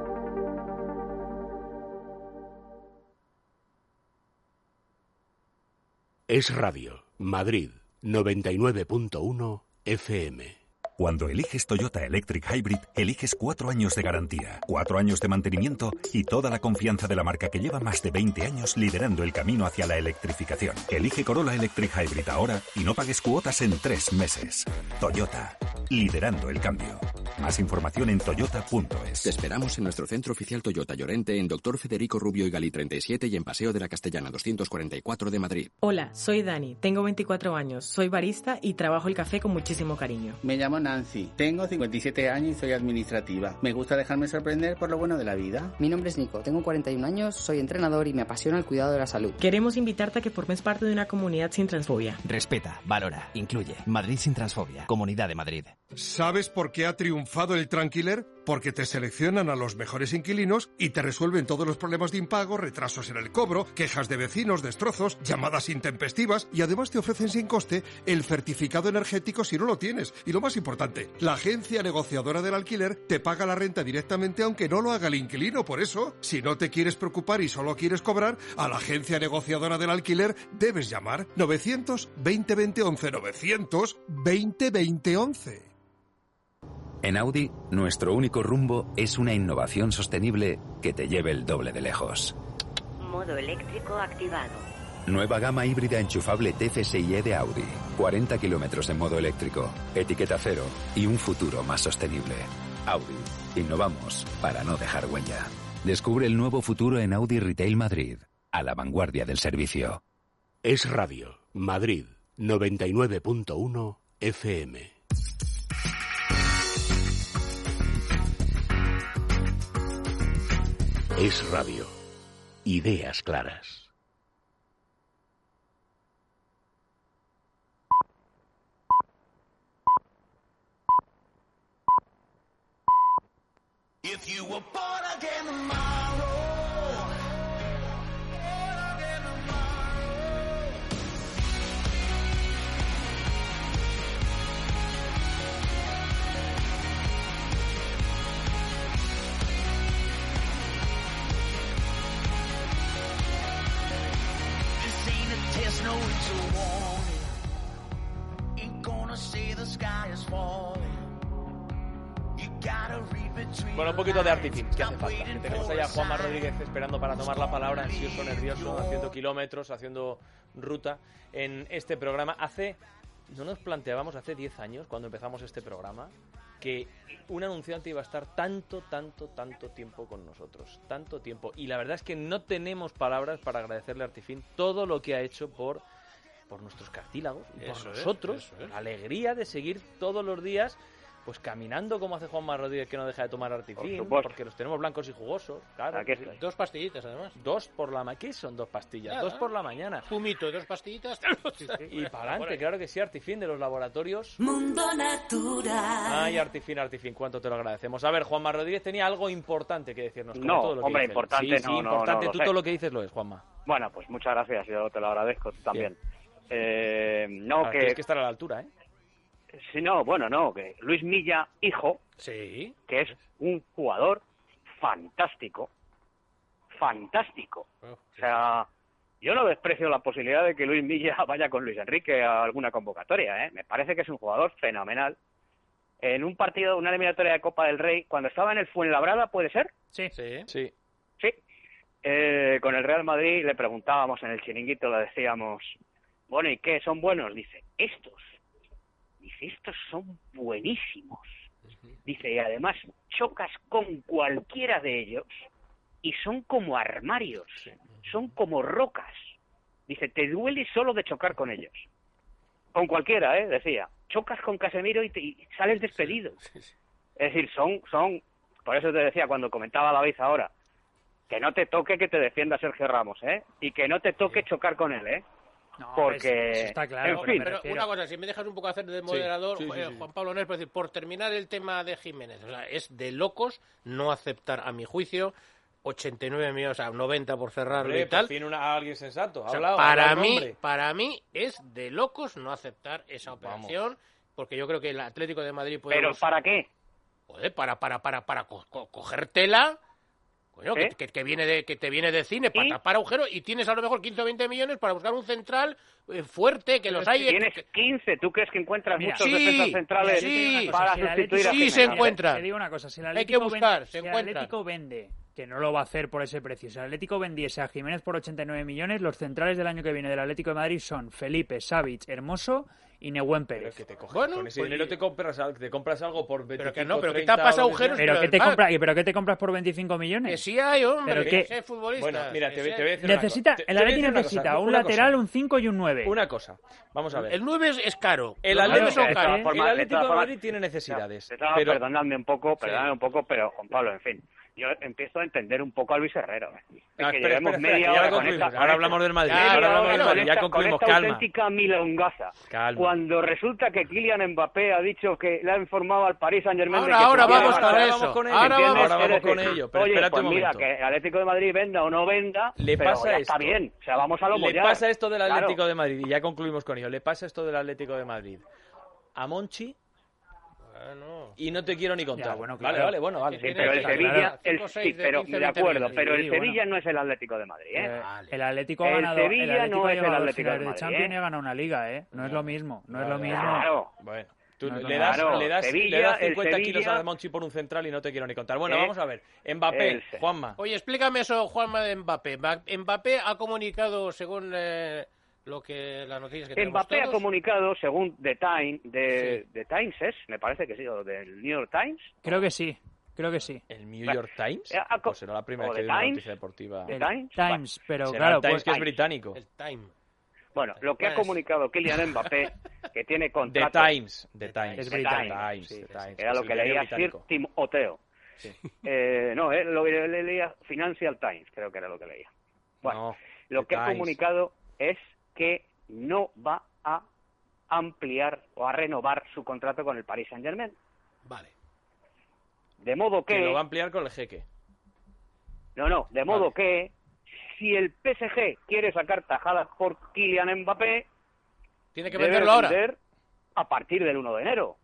Es Radio, Madrid, noventa y nueve punto uno F M. Cuando eliges Toyota Electric Hybrid, eliges cuatro años de garantía, cuatro años de mantenimiento y toda la confianza de la marca que lleva más de veinte años liderando el camino hacia la electrificación. Elige Corolla Electric Hybrid ahora y no pagues cuotas en tres meses. Toyota, liderando el cambio. Más información en toyota punto es. Te esperamos en nuestro centro oficial Toyota Llorente en Doctor Federico Rubio y Galí treinta y siete y en Paseo de la Castellana doscientos cuarenta y cuatro de Madrid. Hola, soy Dani, tengo veinticuatro años, soy barista y trabajo el café con muchísimo cariño. Me llamo Nancy, tengo cincuenta y siete años y soy administrativa. Me gusta dejarme sorprender por lo bueno de la vida. Mi nombre es Nico, tengo cuarenta y un años, soy entrenador y me apasiona el cuidado de la salud. Queremos invitarte a que formes parte de una comunidad sin transfobia. Respeta, valora, incluye. Madrid sin transfobia. Comunidad de Madrid. ¿Sabes por qué ha triunfado triunfado el Tranquiler porque te seleccionan a los mejores inquilinos y te resuelven todos los problemas de impago, retrasos en el cobro, quejas de vecinos, destrozos, llamadas intempestivas y además te ofrecen sin coste el certificado energético si no lo tienes. Y lo más importante, la agencia negociadora del alquiler te paga la renta directamente aunque no lo haga el inquilino. Por eso, si no te quieres preocupar y solo quieres cobrar, a la agencia negociadora del alquiler debes llamar novecientos veinte veinte once, novecientos veinte veinte once. En Audi, nuestro único rumbo es una innovación sostenible que te lleve el doble de lejos. Modo eléctrico activado. Nueva gama híbrida enchufable T F S I E de Audi. cuarenta kilómetros en modo eléctrico, etiqueta cero y un futuro más sostenible. Audi. Innovamos para no dejar huella. Descubre el nuevo futuro en Audi Retail Madrid. A la vanguardia del servicio. Es Radio. Madrid. noventa y nueve punto uno F M. Es Radio. Ideas claras. If you were born again tomorrow, born again tomorrow. This ain't a test, no, it's a warning. Ain't gonna say the sky is falling. Bueno, un poquito de Artifin, que hace falta. Que tenemos allá a Juanma Rodríguez esperando para tomar la palabra, ansioso, nervioso, haciendo kilómetros, haciendo ruta en este programa. Hace, no nos planteábamos hace diez años, cuando empezamos este programa, que un anunciante iba a estar tanto, tanto, tanto tiempo con nosotros. Tanto tiempo. Y la verdad es que no tenemos palabras para agradecerle a Artifin todo lo que ha hecho por, por nuestros cartílagos y por Eso es, nosotros. eso es. La alegría de seguir todos los días pues caminando como hace Juanma Rodríguez, que no deja de tomar Artifin, porque los tenemos blancos y jugosos, claro. Aquí está. Dos pastillitas, además. Dos por la mañana. ¿Qué son dos pastillas? Nada. Dos por la mañana. Fumito, dos pastillitas. Y para adelante, claro que sí, Artifin de los laboratorios. Mundo Natural. Ay, Artifin, Artifin, cuánto te lo agradecemos. A ver, Juanma Rodríguez tenía algo importante que decirnos. Como No, todo lo que hombre, dice él. importante sí, no, sí, no, importante. no lo Tú sé. todo lo que dices lo es, Juanma. Bueno, pues muchas gracias, yo te lo agradezco tú también. Eh, no, Ahora, que... Tienes que estar a la altura, ¿eh? Sí, no, bueno, no, que Luis Milla, hijo, sí, que es un jugador fantástico, fantástico. O sea, yo no desprecio la posibilidad de que Luis Milla vaya con Luis Enrique a alguna convocatoria, ¿eh? Me parece que es un jugador fenomenal. En un partido, una eliminatoria de Copa del Rey, cuando estaba en el Fuenlabrada, ¿puede ser? Sí. Sí. Sí. Sí. Eh, con el Real Madrid le preguntábamos en el chiringuito, le decíamos, bueno, ¿y qué? ¿Son buenos? Dice, estos. Dice, estos son buenísimos. Dice, y además chocas con cualquiera de ellos y son como armarios, son como rocas. Dice, te duele solo de chocar con ellos. Con cualquiera, ¿eh? Decía, chocas con Casemiro y, te, y sales despedido. Es decir, son, son, por eso te decía cuando comentaba la vez ahora, que no te toque que te defienda Sergio Ramos, ¿eh? Y que no te toque chocar con él, ¿eh? No, porque, eso está claro, en fin. Pero una cosa, si me dejas un poco hacer de moderador, sí, sí, eh, sí. Juan Pablo Nes, por decir, por terminar el tema de Jiménez, o sea, es de locos no aceptar, a mi juicio, ochenta y nueve millones, o sea, noventa por cerrarlo Hombre, y tal. por fin una, alguien sensato. O sea, Hablado, para hablado, mí, hombre. para mí es de locos no aceptar esa operación, porque yo creo que el Atlético de Madrid puede. ¿Pero para qué? Joder, para, para, para, para co co coger tela. Coño, ¿Eh? que, que, que viene de que te viene de cine para ¿Y? tapar agujeros y tienes a lo mejor quince o veinte millones para buscar un central eh, fuerte que Pero los si hay. tienes que- quince, ¿tú crees que encuentras Mira, muchos sí, defensas centrales sí, para si el sustituir a Atlético- sí, se Jiménez? encuentra. Te digo una cosa, si el Hay que Atlético, buscar, vende, se si el encuentra. Atlético vende, que no lo va a hacer por ese precio, si el Atlético vendiese a Jiménez por ochenta y nueve millones, los centrales del año que viene del Atlético de Madrid son Felipe, Savic, Hermoso y Nehuen Pérez. Que te coges, Bueno, con ese pues, dinero te compras, al- te compras algo por veinticinco, Pero que no, pero que treinta, tapas o lo que agujeros, sea. ¿Pero qué, te Ah, compra, ¿Pero qué te compras por veinticinco Que millones? sí hay, hombre, ¿Pero que qué? sé futbolista. Bueno, mira, te, que te sé. voy a decir Necesita, una cosa. Te- el te voy a Atlético decir una necesita cosa, un una lateral, cosa. un cinco y un nueve. Una cosa, vamos a ver. El nueve es, es caro. El Los nueve Atlético, son de caros. todas formas- el de Atlético todas de formas- Madrid tiene necesidades. De todas- pero Perdonadme un poco, perdonadme un poco, pero Juan Pablo, en fin. yo empiezo a entender un poco a Luis Herrero. ¿eh? Ah, que espera, llevemos espera, media espera, hora ya con concluimos. esta, Ahora hablamos del Madrid. Ya, Ahora ya, hablamos del con Madrid. esta- Ya concluimos. con esta Calma. auténtica milongaza. Calma. Cuando resulta que Kylian Mbappé ha dicho que le ha informado al Paris Saint-Germain Ahora, de que ahora se quiere vamos marchar, con vamos eso. con ello, Ahora ¿entiendes? vamos- ahora vamos Es decir, con ello, pero oye, espérate pues un mira, momento. que el Atlético de Madrid venda o no venda, Le pero pasa ya esto. está bien. O sea, vamos a lo Le mollar. pasa esto del Claro. Atlético de Madrid, y ya concluimos con ello. Le pasa esto del Atlético de Madrid a Monchi Bueno. y no te quiero ni contar. Ya, bueno, Vale, claro. vale, bueno, vale. Sí, pero el Está Sevilla, claro. el, cinco, sí, seis de pero quince, de veinte acuerdo, millones. pero el Sí, Sevilla bueno. no es el Atlético de Madrid, ¿eh? Eh, Vale. el Atlético ha El ganado, Sevilla el Atlético no ha es el llegado a las Atlético de finales de Madrid, Champions ¿eh? y ha ganado una liga, ¿eh? No es lo mismo, no es lo mismo. Claro. Bueno, tú No es lo le das, mismo. le das, Sevilla, le das el cincuenta Sevilla- kilos a Monchi por un central y no te quiero ni contar. Bueno, Eh, vamos a ver. Mbappé, el Se- Juanma. Oye, explícame eso, Juanma, de Mbappé. Ma- Mbappé ha comunicado, según eh, lo que las noticias que tenemos Mbappé ha todos, comunicado, según The Times, de, The Times es, me parece que sí, o del New York Times. Creo que sí, creo que sí. ¿El New York Times? Eh, ha co- Pues será la primera o vez que The hay una Times. noticia deportiva. The El Times, Times, pero Será claro, el Times, pues, que es Times. británico. el Time. Bueno, lo que ha Pues- comunicado Kylian Mbappé, que tiene The contrato... Times, The Times. Es The británico. Times, sí, The Times, Era es lo el que diario leía Sir británico. Timoteo. Sí. Eh, no, eh, lo que le- leía Financial Times, creo que era lo que leía. Bueno, No, lo The que ha Times. comunicado es que no va a ampliar o a renovar su contrato con el Paris Saint-Germain. Vale. De modo que... Que lo va a ampliar con el jeque. No, no, de modo Vale. que si el P S G quiere sacar tajadas por Kylian Mbappé, Tiene que debe venderlo ahora. vender a partir del uno de enero.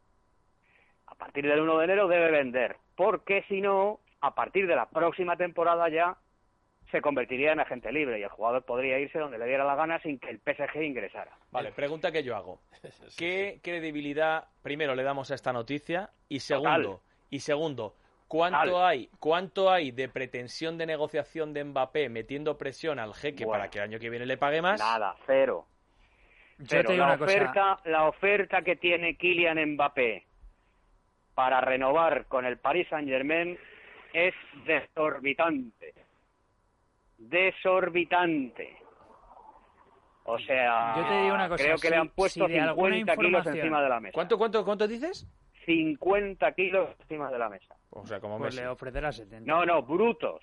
A partir del uno de enero debe vender, porque si no, a partir de la próxima temporada ya se convertiría en agente libre y el jugador podría irse donde le diera la gana sin que el P S G ingresara. Vale, pregunta que yo hago. ¿Qué credibilidad, primero, le damos a esta noticia? Y segundo, y segundo, ¿cuánto Total. hay, cuánto hay de pretensión de negociación de Mbappé metiendo presión al jeque Bueno. para que el año que viene le pague más? Nada, cero. yo Pero te digo la una cosa. oferta, la oferta que tiene Kylian Mbappé para renovar con el Paris Saint-Germain es desorbitante. Desorbitante. O sea, Yo te digo una cosa, creo que si- le han puesto si de alguna cincuenta kilos información- encima de la mesa. ¿Cuánto, cuánto, cuánto dices? cincuenta kilos encima de la mesa. O sea, como Pues Messi. le ofrecerá setenta. No, no, brutos.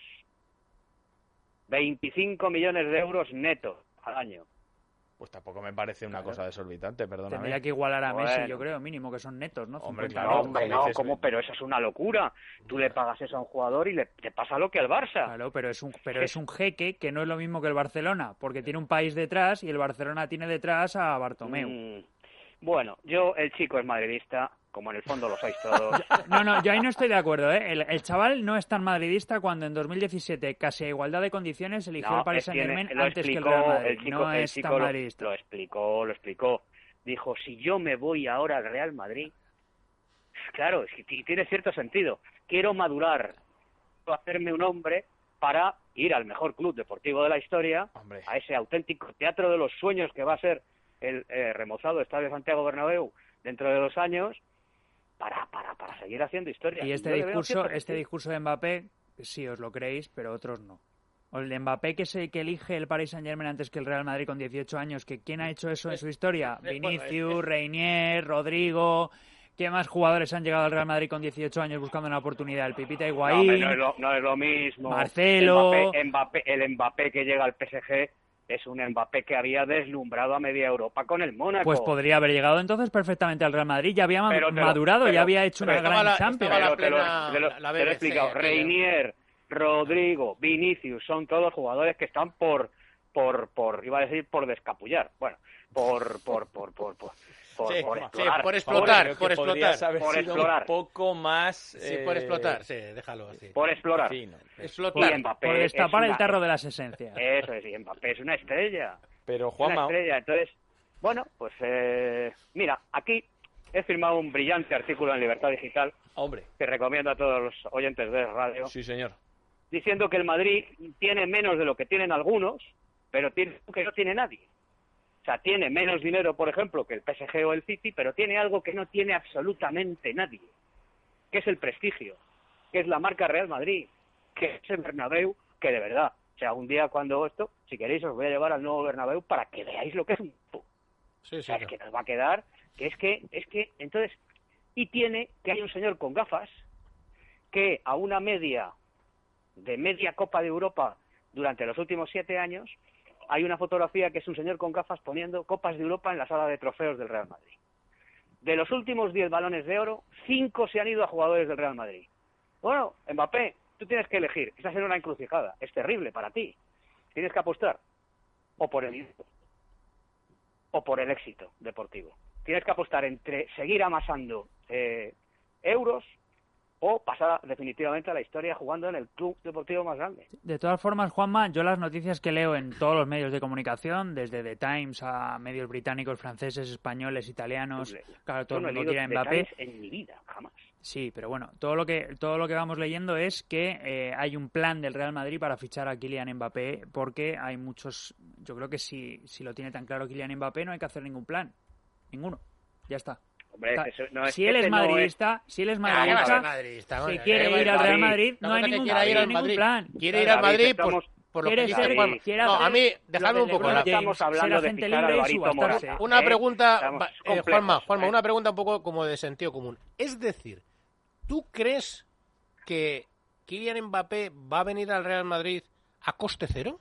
veinticinco millones de euros netos al año. Pues tampoco me parece una cosa desorbitante, perdóname. Tendría que igualar a Messi, Bueno. yo creo, mínimo, que son netos, ¿no? Hombre, cincuenta. claro. No, hombre, como no, dices, ¿cómo? Pero eso es una locura. Tú le pagas eso a un jugador y le te pasa lo que al Barça. Claro, pero es un pero es un jeque que no es lo mismo que el Barcelona, porque tiene un país detrás y el Barcelona tiene detrás a Bartomeu. Mm, bueno, yo, el chico es madridista, como en el fondo lo sois todos. No, no, yo ahí no estoy de acuerdo, ¿eh? El, el chaval no es tan madridista cuando en dos mil diecisiete, casi a igualdad de condiciones, eligió No, el Paris es- tiene- Saint-Germain lo antes que el explicó, Real Madrid. el chico, no el es chico tan lo, madridista. lo explicó, lo explicó. Dijo, si yo me voy ahora al Real Madrid, claro, es que t- tiene cierto sentido. Quiero madurar, quiero hacerme un hombre para ir al mejor club deportivo de la historia, Hombre. a ese auténtico teatro de los sueños que va a ser el eh, remozado Estadio Santiago Bernabéu dentro de dos años, para, para, para seguir haciendo historia. Y este Yo le veo discurso, cierto este sentido. discurso de Mbappé, sí os lo creéis, pero otros no. O el de Mbappé que se que elige el Paris Saint-Germain antes que el Real Madrid con dieciocho años, que ¿quién ha hecho eso en su historia? Vinicius, Reinier, Rodrigo. ¿Qué más jugadores han llegado al Real Madrid con dieciocho años buscando una oportunidad? El Pipita No, hombre, Higuaín. no, es lo, no es lo mismo. Marcelo. Mbappé, Mbappé- el Mbappé que llega al P S G es un Mbappé que había deslumbrado a media Europa con el Mónaco. Pues podría haber llegado entonces perfectamente al Real Madrid. Ya había ma- Pero te lo- madurado, pero- ya había hecho pero una estaba gran la- Champions. Pero te lo, plena- te lo- la- la te lo he B B C, explicado. aquella. Reinier, Rodrigo, Vinicius, son todos jugadores que están por, por, por, iba a decir por descapullar. Bueno, por, por, por, por, por, por, Sí, por sí, explorar. por explotar, Creo que por podrías explotar. haber Por sido explorar. un poco más... Sí, eh, por explotar, sí, déjalo así. Por explorar. fino. Explotar. Y Mbappé Por es destapar el una- tarro de las esencias. Eso es, y Mbappé es una estrella. Pero, Una Juanma, estrella. Entonces, bueno, pues eh, mira, aquí he firmado un brillante artículo en Libertad Digital hombre, que recomiendo a todos los oyentes de radio, sí, señor. diciendo que el Madrid tiene menos de lo que tienen algunos, pero tiene algo que no tiene nadie. O sea, tiene menos dinero, por ejemplo, que el P S G o el City, pero tiene algo que no tiene absolutamente nadie, que es el prestigio, que es la marca Real Madrid, que es el Bernabéu, que de verdad, o sea, un día cuando esto, si queréis, os voy a llevar al nuevo Bernabéu para que veáis lo que es un... Sí, O sí, sea, no. es que nos va a quedar, que es que, es que, entonces, y tiene que hay un señor con gafas que a una media de media Copa de Europa durante los últimos siete años, hay una fotografía que es un señor con gafas poniendo Copas de Europa en la sala de trofeos del Real Madrid. De los últimos diez balones de oro, cinco se han ido a jugadores del Real Madrid. Bueno, Mbappé, tú tienes que elegir. Estás en una encrucijada. Es terrible para ti. Tienes que apostar o por el éxito o por el éxito deportivo. Tienes que apostar entre seguir amasando eh, euros o pasar definitivamente a la historia jugando en el club deportivo más grande. De todas formas, Juanma, yo las noticias que leo en todos los medios de comunicación, desde The Times a medios británicos, franceses, españoles, italianos, claro, todo el mundo quiere a Mbappé. En mi vida, jamás. Sí, pero bueno, todo lo que todo lo que vamos leyendo es que eh, hay un plan del Real Madrid para fichar a Kylian Mbappé, porque hay muchos, yo creo que si, si lo tiene tan claro Kylian Mbappé no hay que hacer ningún plan, ninguno, ya está. Hombre, eso no es, si él es madridista, no es... si él es madridista, madridista si quiere ir al Real Madrid, no hay ningún, ir al ningún plan. Quiere ir al Madrid por, por lo que dice ser, Juan. No, a mí, dejadme un poco. No estamos hablando de fichar a Alvarito Morata. Una ¿eh? pregunta, eh, Juanma, Juanma, ¿eh? una pregunta un poco como de sentido común. Es decir, ¿tú crees que Kylian Mbappé va a venir al Real Madrid a coste cero?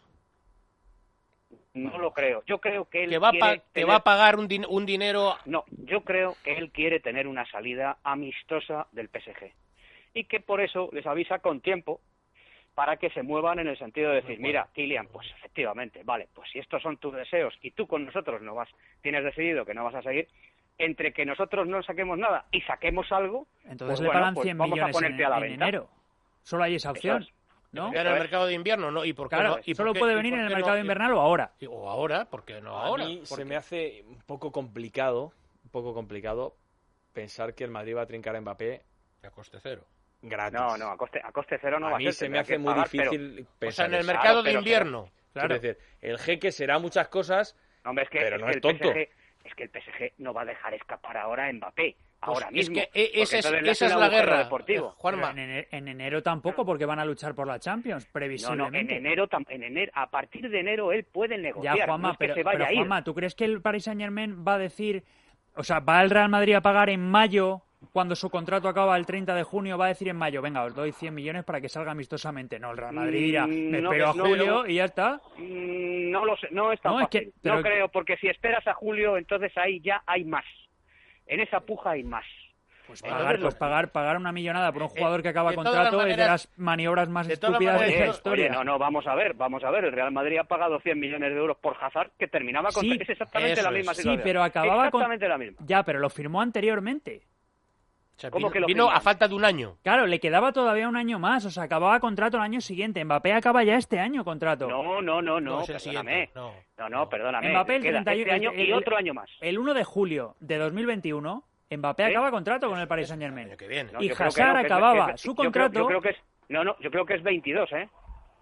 No lo creo. Yo creo que él que va, a, quiere que tener... va a pagar un, din un dinero... No, yo creo que él quiere tener una salida amistosa del P S G. Y que por eso les avisa con tiempo para que se muevan en el sentido de decir, mira, Kylian, pues efectivamente, vale, pues si estos son tus deseos y tú con nosotros no vas, tienes decidido que no vas a seguir, entre que nosotros no saquemos nada y saquemos algo, entonces pues le bueno, pagan pues cien vamos millones a ponerte en, a la en venta. enero. Solo hay esa opción. ¿No? En el mercado de invierno, ¿no? ¿Y por qué claro, no? ¿Y solo por qué, puede venir en el mercado no? invernal o ahora. O ahora, ¿por qué no a ahora? A mí se qué? me hace un poco complicado, un poco complicado pensar que el Madrid va a trincar a Mbappé a coste cero. Gratis. No, no, a coste, a coste cero no a va a mí ser. se me hace muy pagar, difícil pero... pensar. O sea, en el eso. mercado claro, de invierno. Claro. Es decir, el jeque será muchas cosas, no, hombre, es que, pero es no que es el tonto. P S G, es que el P S G no va a dejar escapar ahora a Mbappé. Pues ahora es mismo. que esa es, esa esa es la guerra, deportivo. eh, Juanma. En enero, en enero tampoco, porque van a luchar por la Champions, previsiblemente. No, no, en enero, en enero, a partir de enero él puede negociar. Ya, Juanma, no es que pero, se vaya pero a ir. Juanma, ¿tú crees que el Paris Saint-Germain va a decir, o sea, va el Real Madrid a pagar en mayo, cuando su contrato acaba el treinta de junio, va a decir en mayo, venga, os doy cien millones para que salga amistosamente? No, el Real Madrid dirá, me no, espero a no, julio no, y ya está. No lo sé, no es tan No, es fácil. que, pero... No creo, porque si esperas a julio, entonces ahí ya hay más. En esa puja hay más. Pues pagar, pues pagar, pagar una millonada por un jugador que acaba de contrato maneras, es de las maniobras más de estúpidas maneras, de la oye, historia. Oye, no, no, vamos a ver, vamos a ver. El Real Madrid ha pagado cien millones de euros por Hazard, que terminaba con... Sí, es exactamente la misma es. situación. Sí, pero acababa exactamente con... la misma. Ya, pero lo firmó anteriormente. O sea, ¿Cómo vino, que lo vino firmó? a falta de un año. Claro, le quedaba todavía un año más, o sea, acababa contrato el año siguiente. Mbappé acaba ya este año contrato. No, no, no, no, No, es el perdóname. siguiente, no. No, no, perdóname. Mbappé el Queda treinta y uno, este año el, y otro año más. El uno de julio de dos mil veintiuno, Mbappé ¿Eh? acaba contrato con el Paris Saint-Germain. Que viene. No, y yo creo que Hazard no, que es- acababa que es- su yo creo- contrato... Yo creo que es... No, no, yo creo que es veintidós, ¿eh?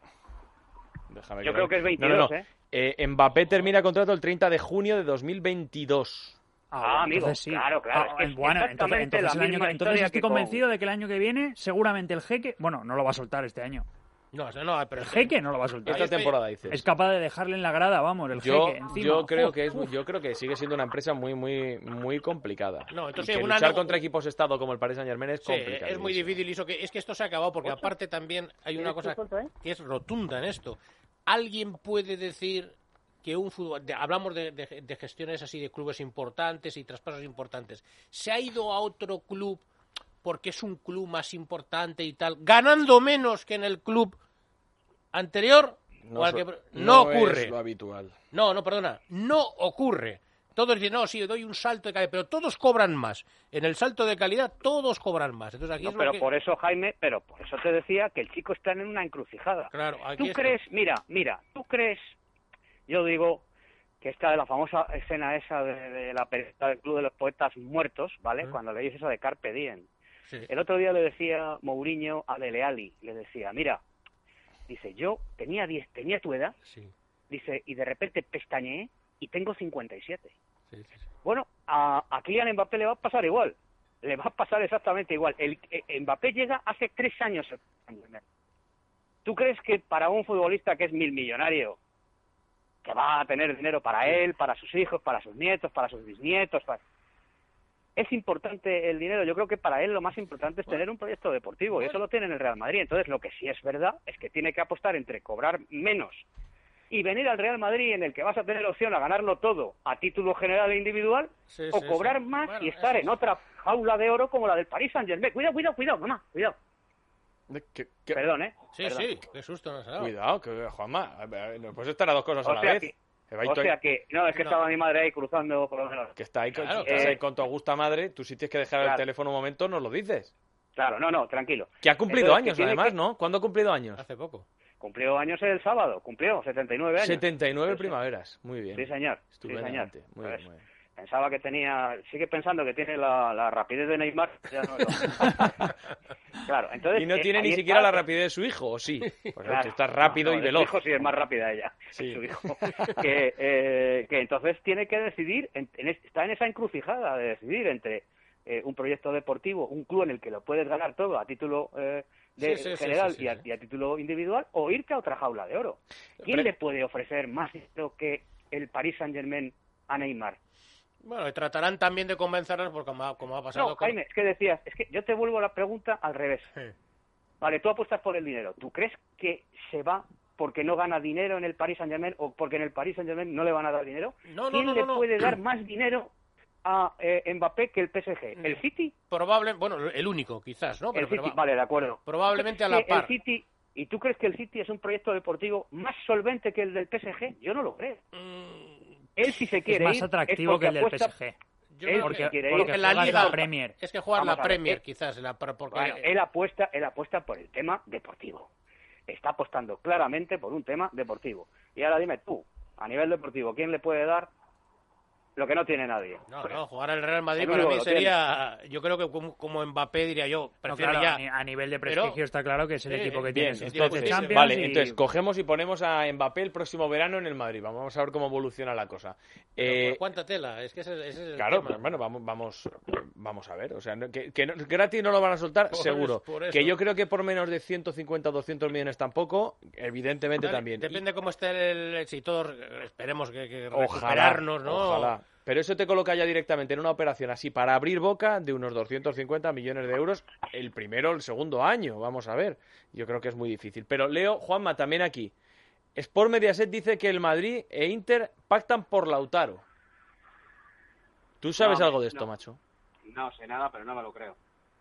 Déjame Yo que creo me- que es No, veintidós, no, no. ¿eh? Eh, Mbappé termina contrato el treinta de junio de dos mil veintidós. Ah, amigo, entonces sí. claro, claro. Ah, es que es bueno, entonces, exactamente entonces la el año misma que- entonces historia estoy que con- convencido de que el año que viene seguramente el jeque, bueno, no lo va a soltar este año. No, no, pero El jeque no lo va a soltar. Esta temporada, dices. Es capaz de dejarle en la grada, vamos, el Yo, jeque encima. yo creo Uf, que es, uf. yo creo que sigue siendo una empresa muy, muy, muy complicada. No, entonces Y que una luchar nego- contra equipos estado como el Paris Saint Germain es Sí, complicado. es muy difícil y eso que es que esto se ha acabado porque aparte también hay una cosa que es rotunda en esto. ¿Alguien puede decir que un fútbol, de- hablamos de, de- de gestiones así de clubes importantes y traspasos importantes, se ha ido a otro club porque es un club más importante y tal, ganando menos que en el club anterior? No o al so- que- no no ocurre. es lo habitual. No, no, perdona, no ocurre. Todos dicen, no, sí, doy un salto de calidad, pero todos cobran más. En el salto de calidad todos cobran más. Entonces aquí No, es lo pero que... por eso, Jaime, pero por eso te decía que el chico está en una encrucijada. Claro, aquí ¿Tú está. crees, mira, mira, tú crees, yo digo que está de la famosa escena esa de, de la película del Club de los Poetas Muertos, ¿vale? Mm. Cuando leéis esa de Carpe Diem. Sí. El otro día le decía Mourinho a Dele Alli, le decía, mira, dice, yo tenía diez, tenía tu edad, Sí, dice, y de repente pestañeé y tengo cincuenta y siete. sí, sí, sí. Bueno, a, a Kylian Mbappé le va a pasar igual. Le va a pasar exactamente igual. El, eh, Mbappé llega hace tres años. ¿Tú crees que para un futbolista que es mil millonario, que va a tener dinero para él, para sus hijos, para sus nietos, para sus bisnietos, para... ¿Es importante el dinero? Yo creo que para él lo más importante es tener un proyecto deportivo, bueno. y eso lo tiene en el Real Madrid. Entonces, lo que sí es verdad es que tiene que apostar entre cobrar menos y venir al Real Madrid, en el que vas a tener opción a ganarlo todo a título general e individual, sí, o sí, cobrar sí. más Bueno, y estar en sí. otra jaula de oro como la del Paris Saint-Germain. Cuidado, cuidado, cuidado, mamá, cuidado. ¿Qué, qué? Perdón, ¿eh? Sí, Perdón. sí, qué susto nos ha dado. Cuidado, que Juanma, a ver, no puedes estar a dos cosas O a la sea vez. que- Que va O ahí- sea que, no, es que No. estaba mi madre ahí cruzando por los menos. que está ahí, con- Claro, estás claro. ahí con tu augusta madre, tú si tienes que dejar Claro. el teléfono un momento, nos lo dices. Claro, no, no, tranquilo. Que ha cumplido Entonces, que años, tiene además, que- ¿no? ¿Cuándo ha cumplido años? Hace poco. Cumplió años el sábado, cumplió setenta y nueve años. setenta y nueve Sí, sí. primaveras. Muy bien. Sí, señor. Sí, señor. Estupendamente. Muy Pues, bien, muy bien. Pensaba que tenía, sigue pensando que tiene la, la rapidez de Neymar. Ya no lo- claro, entonces. Y no eh, tiene ni ahí siquiera está- la rapidez de su hijo, ¿o sí? Pues Claro. está rápido No, y de veloz. Su hijo sí es más rápida ella. Sí. Su hijo. que, eh, que entonces tiene que decidir, en- en es- está en esa encrucijada de decidir entre eh, un proyecto deportivo, un club en el que lo puedes ganar todo a título eh, de Sí, sí, sí, general sí, sí, y, a, sí. y a título individual, o irte a otra jaula de oro. ¿Quién Pero- le puede ofrecer más dinero que el Paris Saint-Germain a Neymar? Bueno, y tratarán también de convencerlos porque como ha, como ha pasado No, con... Jaime, es que decías, es que yo te vuelvo la pregunta al revés. Sí. Vale, tú apuestas por el dinero. ¿Tú crees que se va porque no gana dinero en el Paris Saint-Germain o porque en el Paris Saint-Germain no le van a dar dinero? No, no, ¿Quién no, le no, no. puede dar más dinero a eh, Mbappé que el P S G? ¿El City? Probable, bueno, el único quizás, ¿no? Pero, el City, pero va- vale, de acuerdo. probablemente a ¿Tú la crees que par. el City, ¿Y tú crees que el City es un proyecto deportivo más solvente que el del P S G? Yo no lo creo. Él si se quiere es más ir, atractivo porque que el del apuesta- P S G. Yo él creo porque- si quiere porque ir- en la juegas Liga la Premier. Es que jugar Vamos la a ver, Premier eh, quizás, la, porque Bueno, él apuesta, él apuesta por el tema deportivo. Está apostando claramente por un tema deportivo. Y ahora dime tú, a nivel deportivo, ¿quién le puede dar lo que no tiene nadie? No, Pues, no, jugar al Real Madrid el para único mí que lo sería, yo creo que como, como Mbappé diría yo, No, prefiero claro, ya. a ni- a nivel de Pero- prestigio está claro que es el Sí, equipo que Bien, tiene entonces, de Champions vale, y- entonces cogemos y ponemos a Mbappé el próximo verano en el Madrid. Vamos a ver cómo evoluciona la cosa. Pero, Eh, ¿por ¿Cuánta tela? Es que ese, ese es el Claro, tema. pues bueno, vamos, vamos, vamos a ver. O sea, no- que, que no- gratis no lo van a soltar, Por seguro. eso, por eso. Que yo creo que por menos de ciento cincuenta o doscientos millones tampoco, evidentemente Vale, también. Depende cómo esté el... Si todos esperemos que, que Y- ojalá, recuperarnos, ¿no? ojalá. Pero eso te coloca ya directamente en una operación así para abrir boca de unos doscientos cincuenta millones de euros el primero o el segundo año. Vamos a ver. Yo creo que es muy difícil. Pero Leo, Juanma, también aquí. Sport Mediaset dice que el Madrid e Inter pactan por Lautaro. ¿Tú sabes No, algo de esto, no. macho? No sé nada, pero no me lo creo.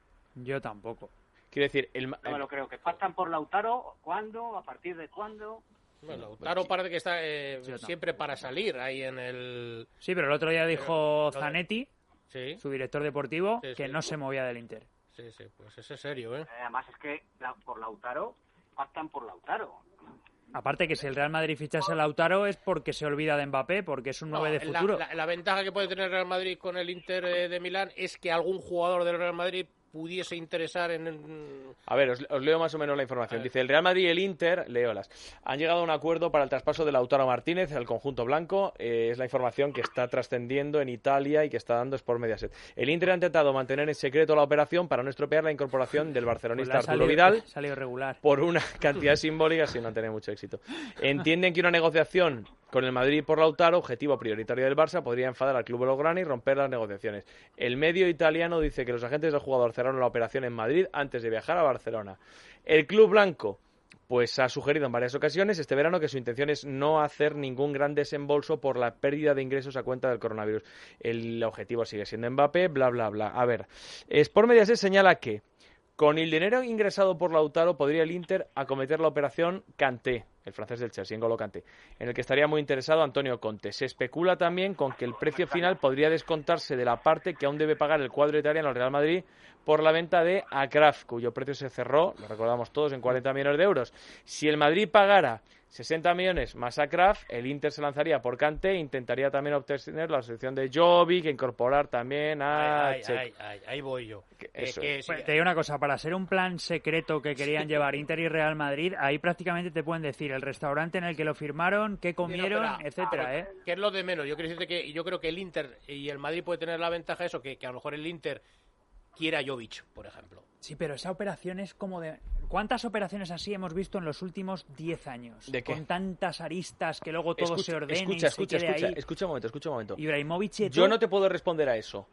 Yo tampoco. Quiero decir, el, No me lo creo. ¿Que pactan por Lautaro? ¿Cuándo? ¿A partir de cuándo? Bueno, Lautaro parece que está eh, Sí, no. siempre para salir ahí en el... Sí, pero el otro día dijo Pero- Zanetti, Sí, su director deportivo, Sí, que sí. no se movía del Inter. sí, sí, pues ese es serio, ¿eh? Además es que la- por Lautaro pactan por Lautaro. Aparte que si el Real Madrid fichase a Lautaro es porque se olvida de Mbappé, porque es un nueve de No, la- futuro. La, la ventaja que puede tener el Real Madrid con el Inter eh, de Milán es que algún jugador del Real Madrid pudiese interesar en... en- A ver, os, os leo más o menos la información. Dice, el Real Madrid y el Inter, leolas, han llegado a un acuerdo para el traspaso de Lautaro Martínez al conjunto blanco. Eh, es la información que está trascendiendo en Italia y que está dando Sport Mediaset. El Inter ha intentado mantener en secreto la operación para no estropear la incorporación del Pues barcelonista le ha Arturo salido- Vidal salido regular. por una cantidad simbólica sin no tener mucho éxito. Entienden que una negociación con el Madrid por Lautaro, objetivo prioritario del Barça, podría enfadar al club blaugrana y romper las negociaciones. El medio italiano dice que los agentes del jugador cerraron la operación en Madrid antes de viajar a Barcelona. El club blanco pues ha sugerido en varias ocasiones este verano que su intención es no hacer ningún gran desembolso por la pérdida de ingresos a cuenta del coronavirus. El objetivo sigue siendo Mbappé, bla, bla, bla. A ver, Sport Mediaset señala que con el dinero ingresado por Lautaro podría el Inter acometer la operación Kanté, el francés del Chelsea, N'Golo Kanté, en el que estaría muy interesado Antonio Conte. Se especula también con que el precio final podría descontarse de la parte que aún debe pagar el cuadro italiano al Real Madrid por la venta de Akraf, cuyo precio se cerró, lo recordamos todos, en cuarenta millones de euros. Si el Madrid pagara sesenta millones más Akraf, el Inter se lanzaría por Kanté e intentaría también obtener la selección de Jovic, e incorporar también a Ay, ay, Checo. ay, ay, ahí voy yo. Que Eh, eso que es. sí, Bueno, te digo una cosa, para ser un plan secreto que querían llevar Inter y Real Madrid, ahí prácticamente te pueden decir el restaurante en el que lo firmaron, qué comieron, Sí, no, pero, etcétera, ah, ¿eh? Que es lo de menos. Yo quiero decirte que yo creo que el Inter y el Madrid puede tener la ventaja eso, que, que a lo mejor el Inter quiera a Jovic, por ejemplo. Sí, pero esa operación es como de... ¿Cuántas operaciones así hemos visto en los últimos diez años? ¿De qué? Con tantas aristas que luego todo Escucha, se ordene escucha, y se escucha, quede escucha, ahí. escucha un momento, escucha un momento. Ibrahimovic y Yo Eto'o- no te puedo responder a eso.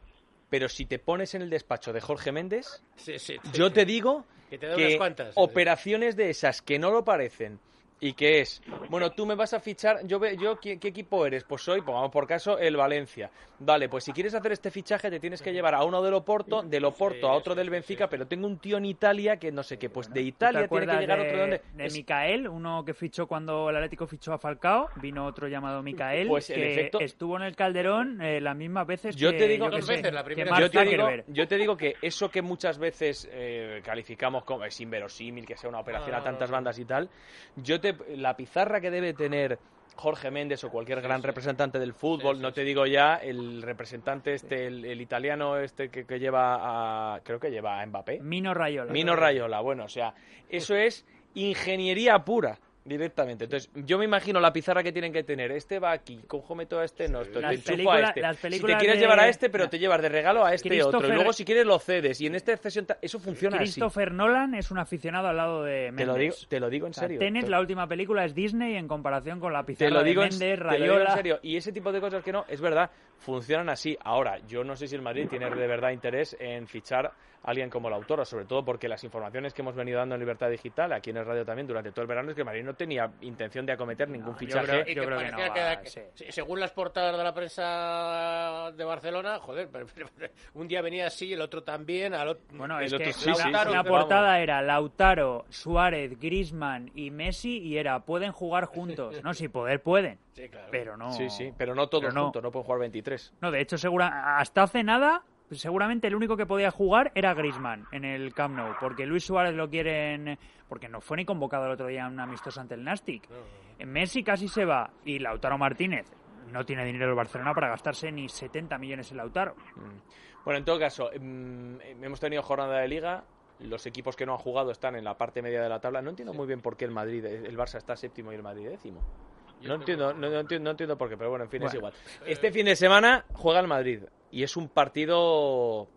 pero si te pones en el despacho de Jorge Méndez, sí, sí, sí, yo sí. te digo que, te que cuantas, operaciones de esas que no lo parecen y que es, bueno, tú me vas a fichar, yo ve, yo ¿qué, qué equipo eres? Pues soy, pongamos por caso, el Valencia. Vale, pues si quieres hacer este fichaje te tienes que llevar a uno del Oporto, del Oporto a otro del Benfica, pero tengo un tío en Italia que no sé qué, pues de Italia tiene que llegar de, otro de donde... de es... Micael, uno que fichó cuando el Atlético fichó a Falcao, vino otro llamado Micael, pues el que efecto... estuvo en el Calderón eh, las mismas veces yo que... Te digo yo que dos veces, la primera yo, te digo, yo te digo que eso que muchas veces eh, calificamos como es inverosímil, que sea una operación no, a tantas no, no. bandas y tal, yo te la pizarra que debe tener Jorge Méndez o cualquier gran sí, representante del fútbol, sí, sí, no te sí. digo ya el representante este, el, el italiano este que, que lleva a, creo que lleva a Mbappé. Mino Raiola. Mino Raiola, bueno, o sea, eso es ingeniería pura. Directamente. Entonces, yo me imagino la pizarra que tienen que tener. Este va aquí, cójome todo a este, no, esto, te enchufo a este. Si te quieres de... llevar a este, pero te llevas de regalo a este otro. Y luego, si quieres, lo cedes. Y en esta cesión, eso funciona así. Christopher Nolan es un aficionado al lado de Mendes. Te lo digo, te lo digo en o sea, serio. Tenet, te... la última película, es Disney en comparación con la pizarra te lo digo de Mendes, en, Raiola. Te lo digo en serio. Y ese tipo de cosas que no, es verdad, funcionan así. Ahora, yo no sé si el Madrid tiene de verdad interés en fichar a alguien como Lautaro, sobre todo porque las informaciones que hemos venido dando en Libertad Digital, aquí en el radio también, durante todo el verano, es que el Madrid no tenía intención de acometer ningún no, fichaje. Yo creo, y yo que creo que no que, va, que, sí. según las portadas de la prensa de Barcelona, joder, pero, pero, pero, un día venía así, el otro también. Al otro, bueno, es el que otro, sí, Lautaro, sí, la portada vamos. Era Lautaro, Suárez, Griezmann y Messi, y era, pueden jugar juntos. No, si poder pueden, sí, claro. pero no. Sí, sí, pero no todos pero no. juntos, no pueden jugar veintitrés. No, de hecho, segura, hasta hace nada... seguramente el único que podía jugar era Griezmann en el Camp Nou, porque Luis Suárez lo quieren, porque no fue ni convocado el otro día en un amistoso ante el Nastic. No. Messi casi se va y Lautaro Martínez no tiene dinero el Barcelona para gastarse ni setenta millones en Lautaro. Bueno, en todo caso, mmm, hemos tenido jornada de Liga, los equipos que no han jugado están en la parte media de la tabla. No entiendo sí. muy bien por qué el Madrid, el Barça está séptimo y el Madrid décimo. No entiendo, no, no, entiendo, no entiendo por qué, pero bueno, en fin, bueno, es igual. Este fin de semana juega el Madrid y es un partido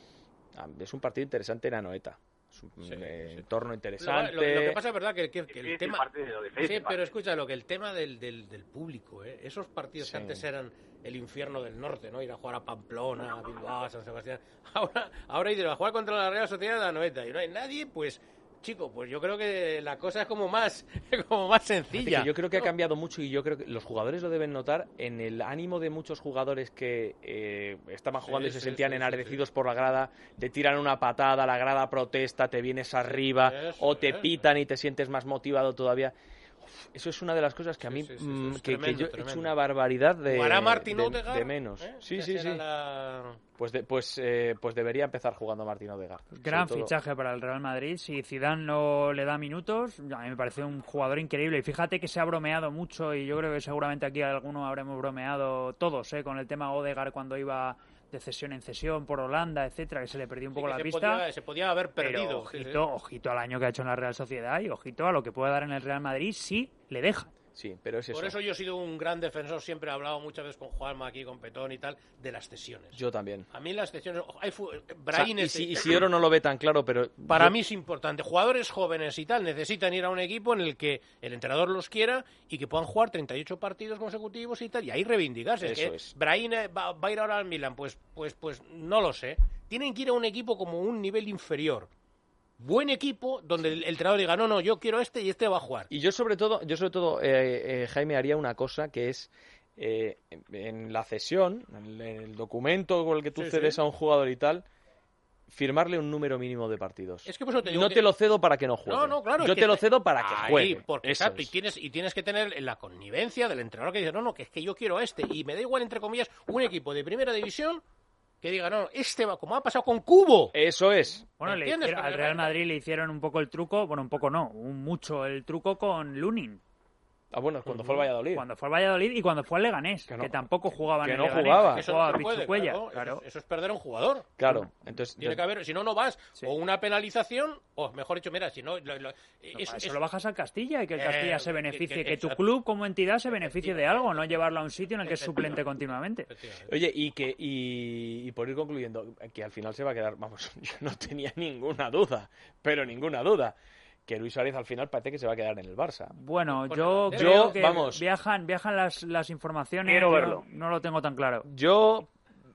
es un partido interesante en Anoeta. Es un sí, eh, sí. entorno interesante. Lo, lo, lo que pasa es verdad que, que, que el tema... Partido, difícil, sí, pero escucha, lo que el tema del, del, del público, ¿eh? Esos partidos sí. que antes eran el infierno del norte, ¿no? Ir a jugar a Pamplona, a Bilbao, a San Sebastián. Ahora, ahora ir a jugar contra la Real Sociedad de Anoeta y no hay nadie, pues... Chico, pues yo creo que la cosa es como más como más sencilla. Yo creo que ha cambiado mucho y yo creo que los jugadores lo deben notar en el ánimo de muchos jugadores que eh, estaban jugando sí, y se sí, sentían sí, enardecidos sí. por la grada, te tiran una patada, la grada protesta, te vienes arriba eso, o te eso. pitan y te sientes más motivado todavía. Uf, eso es una de las cosas que a mí sí, sí, sí, mmm, que, tremendo, que yo he hecho una barbaridad de, de, de menos. ¿Eh? Sí, sí, sí. La... Pues, de, pues, eh, pues debería empezar jugando Martín Odegaard. Gran fichaje para el Real Madrid. Si Zidane no le da minutos, a mí me parece un jugador increíble. Y fíjate que se ha bromeado mucho y yo creo que seguramente aquí algunos habremos bromeado todos, ¿eh? Con el tema Odegaard cuando iba de cesión en cesión por Holanda, etcétera, que se le perdió un poco sí, la se pista. Podía, se podía haber perdido. Pero ojito, sí, ojito al año que ha hecho en la Real Sociedad y ojito a lo que puede dar en el Real Madrid si le deja. Sí, pero es eso. Por eso yo he sido un gran defensor, siempre he hablado muchas veces con Juanma aquí, con Petón y tal, de las cesiones. Yo también. A mí las cesiones... Hay fu... Brahim o sea, y, si, y si Oro no lo ve tan claro, pero... Para yo... mí es importante. Jugadores jóvenes y tal necesitan ir a un equipo en el que el entrenador los quiera y que puedan jugar treinta y ocho partidos consecutivos y tal, y ahí reivindicarse. Eso es que es. Brahim va, va a ir ahora al Milan, pues, pues, pues no lo sé. Tienen que ir a un equipo como un nivel inferior. Buen equipo donde el, el entrenador diga no, no, yo quiero este y este va a jugar. Y yo sobre todo, yo sobre todo eh, eh, Jaime, haría una cosa que es eh, en la cesión, en el documento con el que tú sí, cedes sí. a un jugador y tal, firmarle un número mínimo de partidos. Es que por eso te digo no que... te lo cedo para que no juegue. No, no, claro. Yo es te que lo cedo para que ahí, juegue. Porque, eso exacto, es. y tienes, y tienes que tener la connivencia del entrenador que dice no, no, que es que yo quiero a este y me da igual, entre comillas, un equipo de primera división que diga, no, este va, como ha pasado con Cubo. Eso es. Bueno, le hicieron, al Real Madrid le hicieron un poco el truco, bueno, un poco no, un mucho el truco con Lunin. Ah, bueno, cuando uh-huh. fue al Valladolid. Cuando fue al Valladolid y cuando fue al Leganés, que, no, que tampoco jugaba que en no el Leganés. Jugaba. Que eso jugaba no se puede, Pichucuella, claro, claro. Eso, eso es perder a un jugador. Claro. Entonces, Tiene que haber, si no, no vas, sí. o una penalización, o mejor dicho, mira, si no... Lo, lo, no eso, eso lo bajas al Castilla y que el Castilla eh, se beneficie, que, que, que, que tu club como entidad se beneficie de algo, no llevarlo a un sitio en el que es suplente continuamente. Oye, y que y, y por ir concluyendo, que al final se va a quedar, vamos, yo no tenía ninguna duda, pero ninguna duda, que Luis Suárez al final parece que se va a quedar en el Barça. Bueno, yo, yo creo que vamos, viajan, viajan las, las informaciones. Quiero verlo. No, no lo tengo tan claro. Yo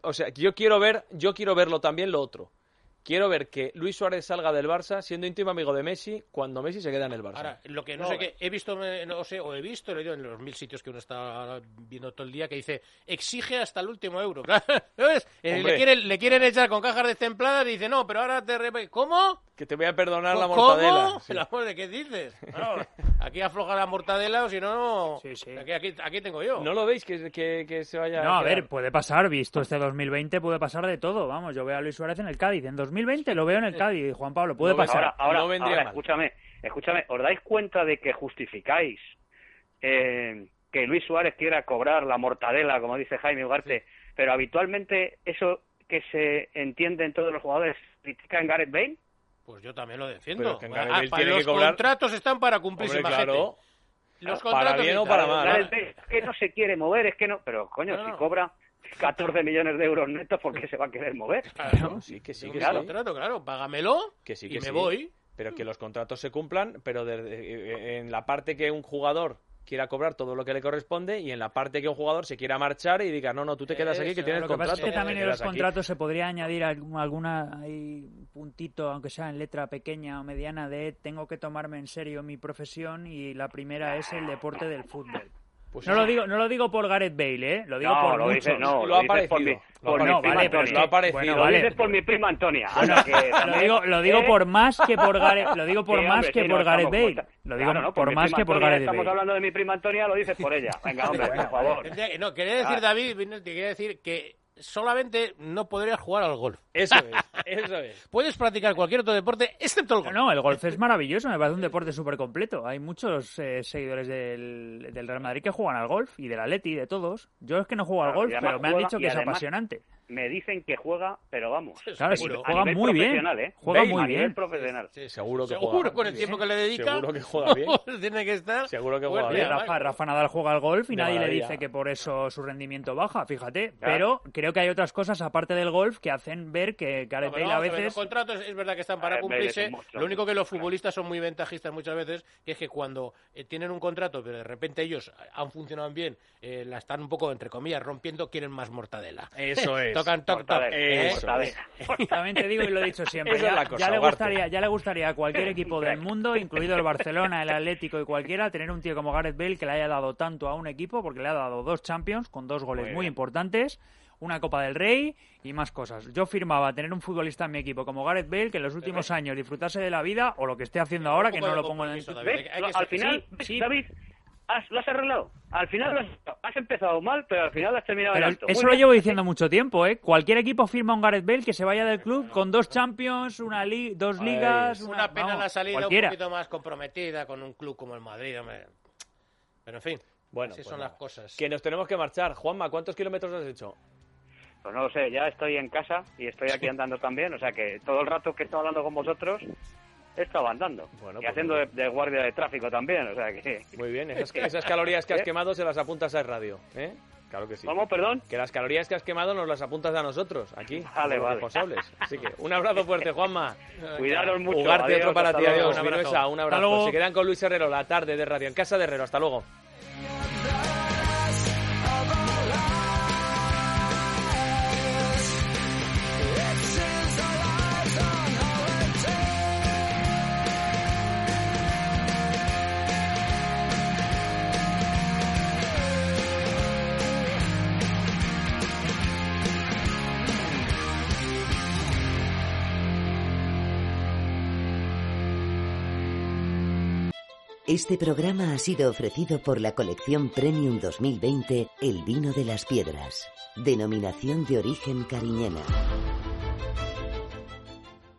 o sea, yo quiero ver, yo quiero verlo también lo otro. Quiero ver que Luis Suárez salga del Barça siendo íntimo amigo de Messi cuando Messi se queda en el Barça. Ahora, lo que no, no sé qué he visto, no sé, o he visto, he leído en los mil sitios que uno está viendo todo el día, que dice, exige hasta el último euro. ¿Sabes? Le quieren, le quieren echar con cajas destempladas y dice, no, pero ahora te... Re... ¿Cómo? Que te voy a perdonar la mortadela. ¿Cómo? Sí. ¿De qué dices? No, aquí afloja la mortadela o si no, no... Sí, sí. Aquí, aquí, aquí tengo yo. ¿No lo veis que, que, que se vaya No, a, a ver, puede pasar, visto este dos mil veinte, puede pasar de todo. Vamos, yo veo a Luis Suárez en el Cádiz. En dos mil veinte lo veo en el Cádiz, Juan Pablo, puede no, pasar. Ahora, ahora, no vendría ahora mal. escúchame, escúchame, ¿os dais cuenta de que justificáis eh, que Luis Suárez quiera cobrar la mortadela, como dice Jaime Ugarte, pero habitualmente eso que se entiende en todos los jugadores critica en Gareth Bale? Pues yo también lo defiendo. Que ah, para los cobrar... contratos están para cumplirse, Hombre, claro. Los para bien o para mal. Gareth Bale, es que no se quiere mover, es que no... Pero, coño, no, si no. cobra catorce millones de euros netos, ¿por qué se va a querer mover? Claro, sí, que sí, que claro. sí. Contrato, claro, págamelo que sí, que y me sí. voy. Pero que los contratos se cumplan, pero de, de, en la parte que un jugador quiera cobrar todo lo que le corresponde y en la parte que un jugador se quiera marchar y diga, no, no, tú te quedas aquí que tienes lo que contrato. pasa es que también en los aquí. contratos se podría añadir alguna hay puntito, aunque sea en letra pequeña o mediana, de tengo que tomarme en serio mi profesión y la primera es el deporte del fútbol. Pues no, sí. lo digo, no lo digo por Gareth Bale, ¿eh? Lo digo no, por lo muchos. Dice, no, lo, lo ha dices por mi, por lo mi no, prima vale, Antonia. Lo ha parecido. Bueno, lo vale. dices por mi prima Antonia. Bueno, Anda, que lo digo, lo digo ¿eh? por más que por Gareth, lo digo por sí, más hombre, que sí, por no, Gareth estamos, Bale. Lo digo claro, no, por más que por Antonia, Gareth estamos Bale. hablando de mi prima Antonia, lo dices por ella. Venga, hombre, por favor. No, quería decir, David, te quería decir que solamente no podrías jugar al golf. Eso es, eso es. Puedes practicar cualquier otro deporte excepto el golf. No, no, el golf es maravilloso, me parece un deporte súper completo. Hay muchos eh, seguidores del, del Real Madrid que juegan al golf y del Atleti, de todos. Yo es que no juego al golf, pero me han dicho que es apasionante. Me dicen que juega, pero vamos. Claro, sí, juega muy bien. ¿eh? Juega Bale, muy a nivel bien. profesional. Sí, seguro que seguro juega. con el tiempo que le dedica. Seguro que juega bien. Tiene que estar. Seguro que juega Oye, bien. Rafa, Rafa Nadal juega al golf y De nadie maravilla. le dice que por eso su rendimiento baja, fíjate. Claro. Pero creo que hay otras cosas aparte del golf que hacen ver que Gareth No, pero Bale a vamos ver, veces... los contratos es verdad que están para A ver, cumplirse. Bale es un Lo único que los futbolistas son muy ventajistas muchas veces, que es que cuando eh, tienen un contrato, pero de repente ellos han funcionado bien, eh, la están un poco, entre comillas, rompiendo, quieren más mortadela. Eso es. Tocan toc toc. Mortadela. ¿eh? Eso es. También te digo y lo he dicho siempre, Esa es ya, la cosa, ya le Ugarte. gustaría, ya le gustaría a cualquier equipo del mundo, incluido el Barcelona, el Atlético y cualquiera, tener un tío como Gareth Bale que le haya dado tanto a un equipo, porque le ha dado dos Champions con dos goles Muy muy bien. importantes, una Copa del Rey y más cosas. Yo firmaba tener un futbolista en mi equipo como Gareth Bale que en los últimos años disfrutase de la vida o lo que esté haciendo ahora, que no lo pongo en el... David. ¿Ves? Al final, Sí, sí. David, has, lo has arreglado. Al final lo has, has empezado mal, pero al final lo has terminado Pero en alto. eso Muy lo bien. llevo diciendo mucho tiempo, ¿eh? Cualquier equipo firma a un Gareth Bale que se vaya del club con dos Champions, una li dos Ay, ligas... Una pena vamos, la salida cualquiera. un poquito más comprometida con un club como el Madrid, hombre. Pero en fin, Bueno, así pues son nada. las cosas. Que nos tenemos que marchar. Juanma, ¿cuántos kilómetros has hecho? Pues no lo sé, ya estoy en casa y estoy aquí andando también, o sea que todo el rato que he estado hablando con vosotros he estado andando. Bueno, y pues haciendo de, de guardia de tráfico también, o sea que... Muy bien, esas, esas calorías que has ¿Eh? quemado se las apuntas a radio, ¿eh? Claro que sí. ¿Cómo, perdón? Que las calorías que has quemado nos las apuntas a nosotros, aquí, Vale, como vale. responsables. Así que un abrazo fuerte, Juanma. Cuidaros mucho. Ugarte, Adiós, otro para hasta ti, luego. adiós. Un abrazo. Vinuesa, un Hasta abrazo. luego. Se quedan con Luis Herrero, la tarde de radio, en casa de Herrero. Hasta luego. Este programa ha sido ofrecido por la colección Premium dos mil veinte El Vino de las Piedras. Denominación de origen cariñena.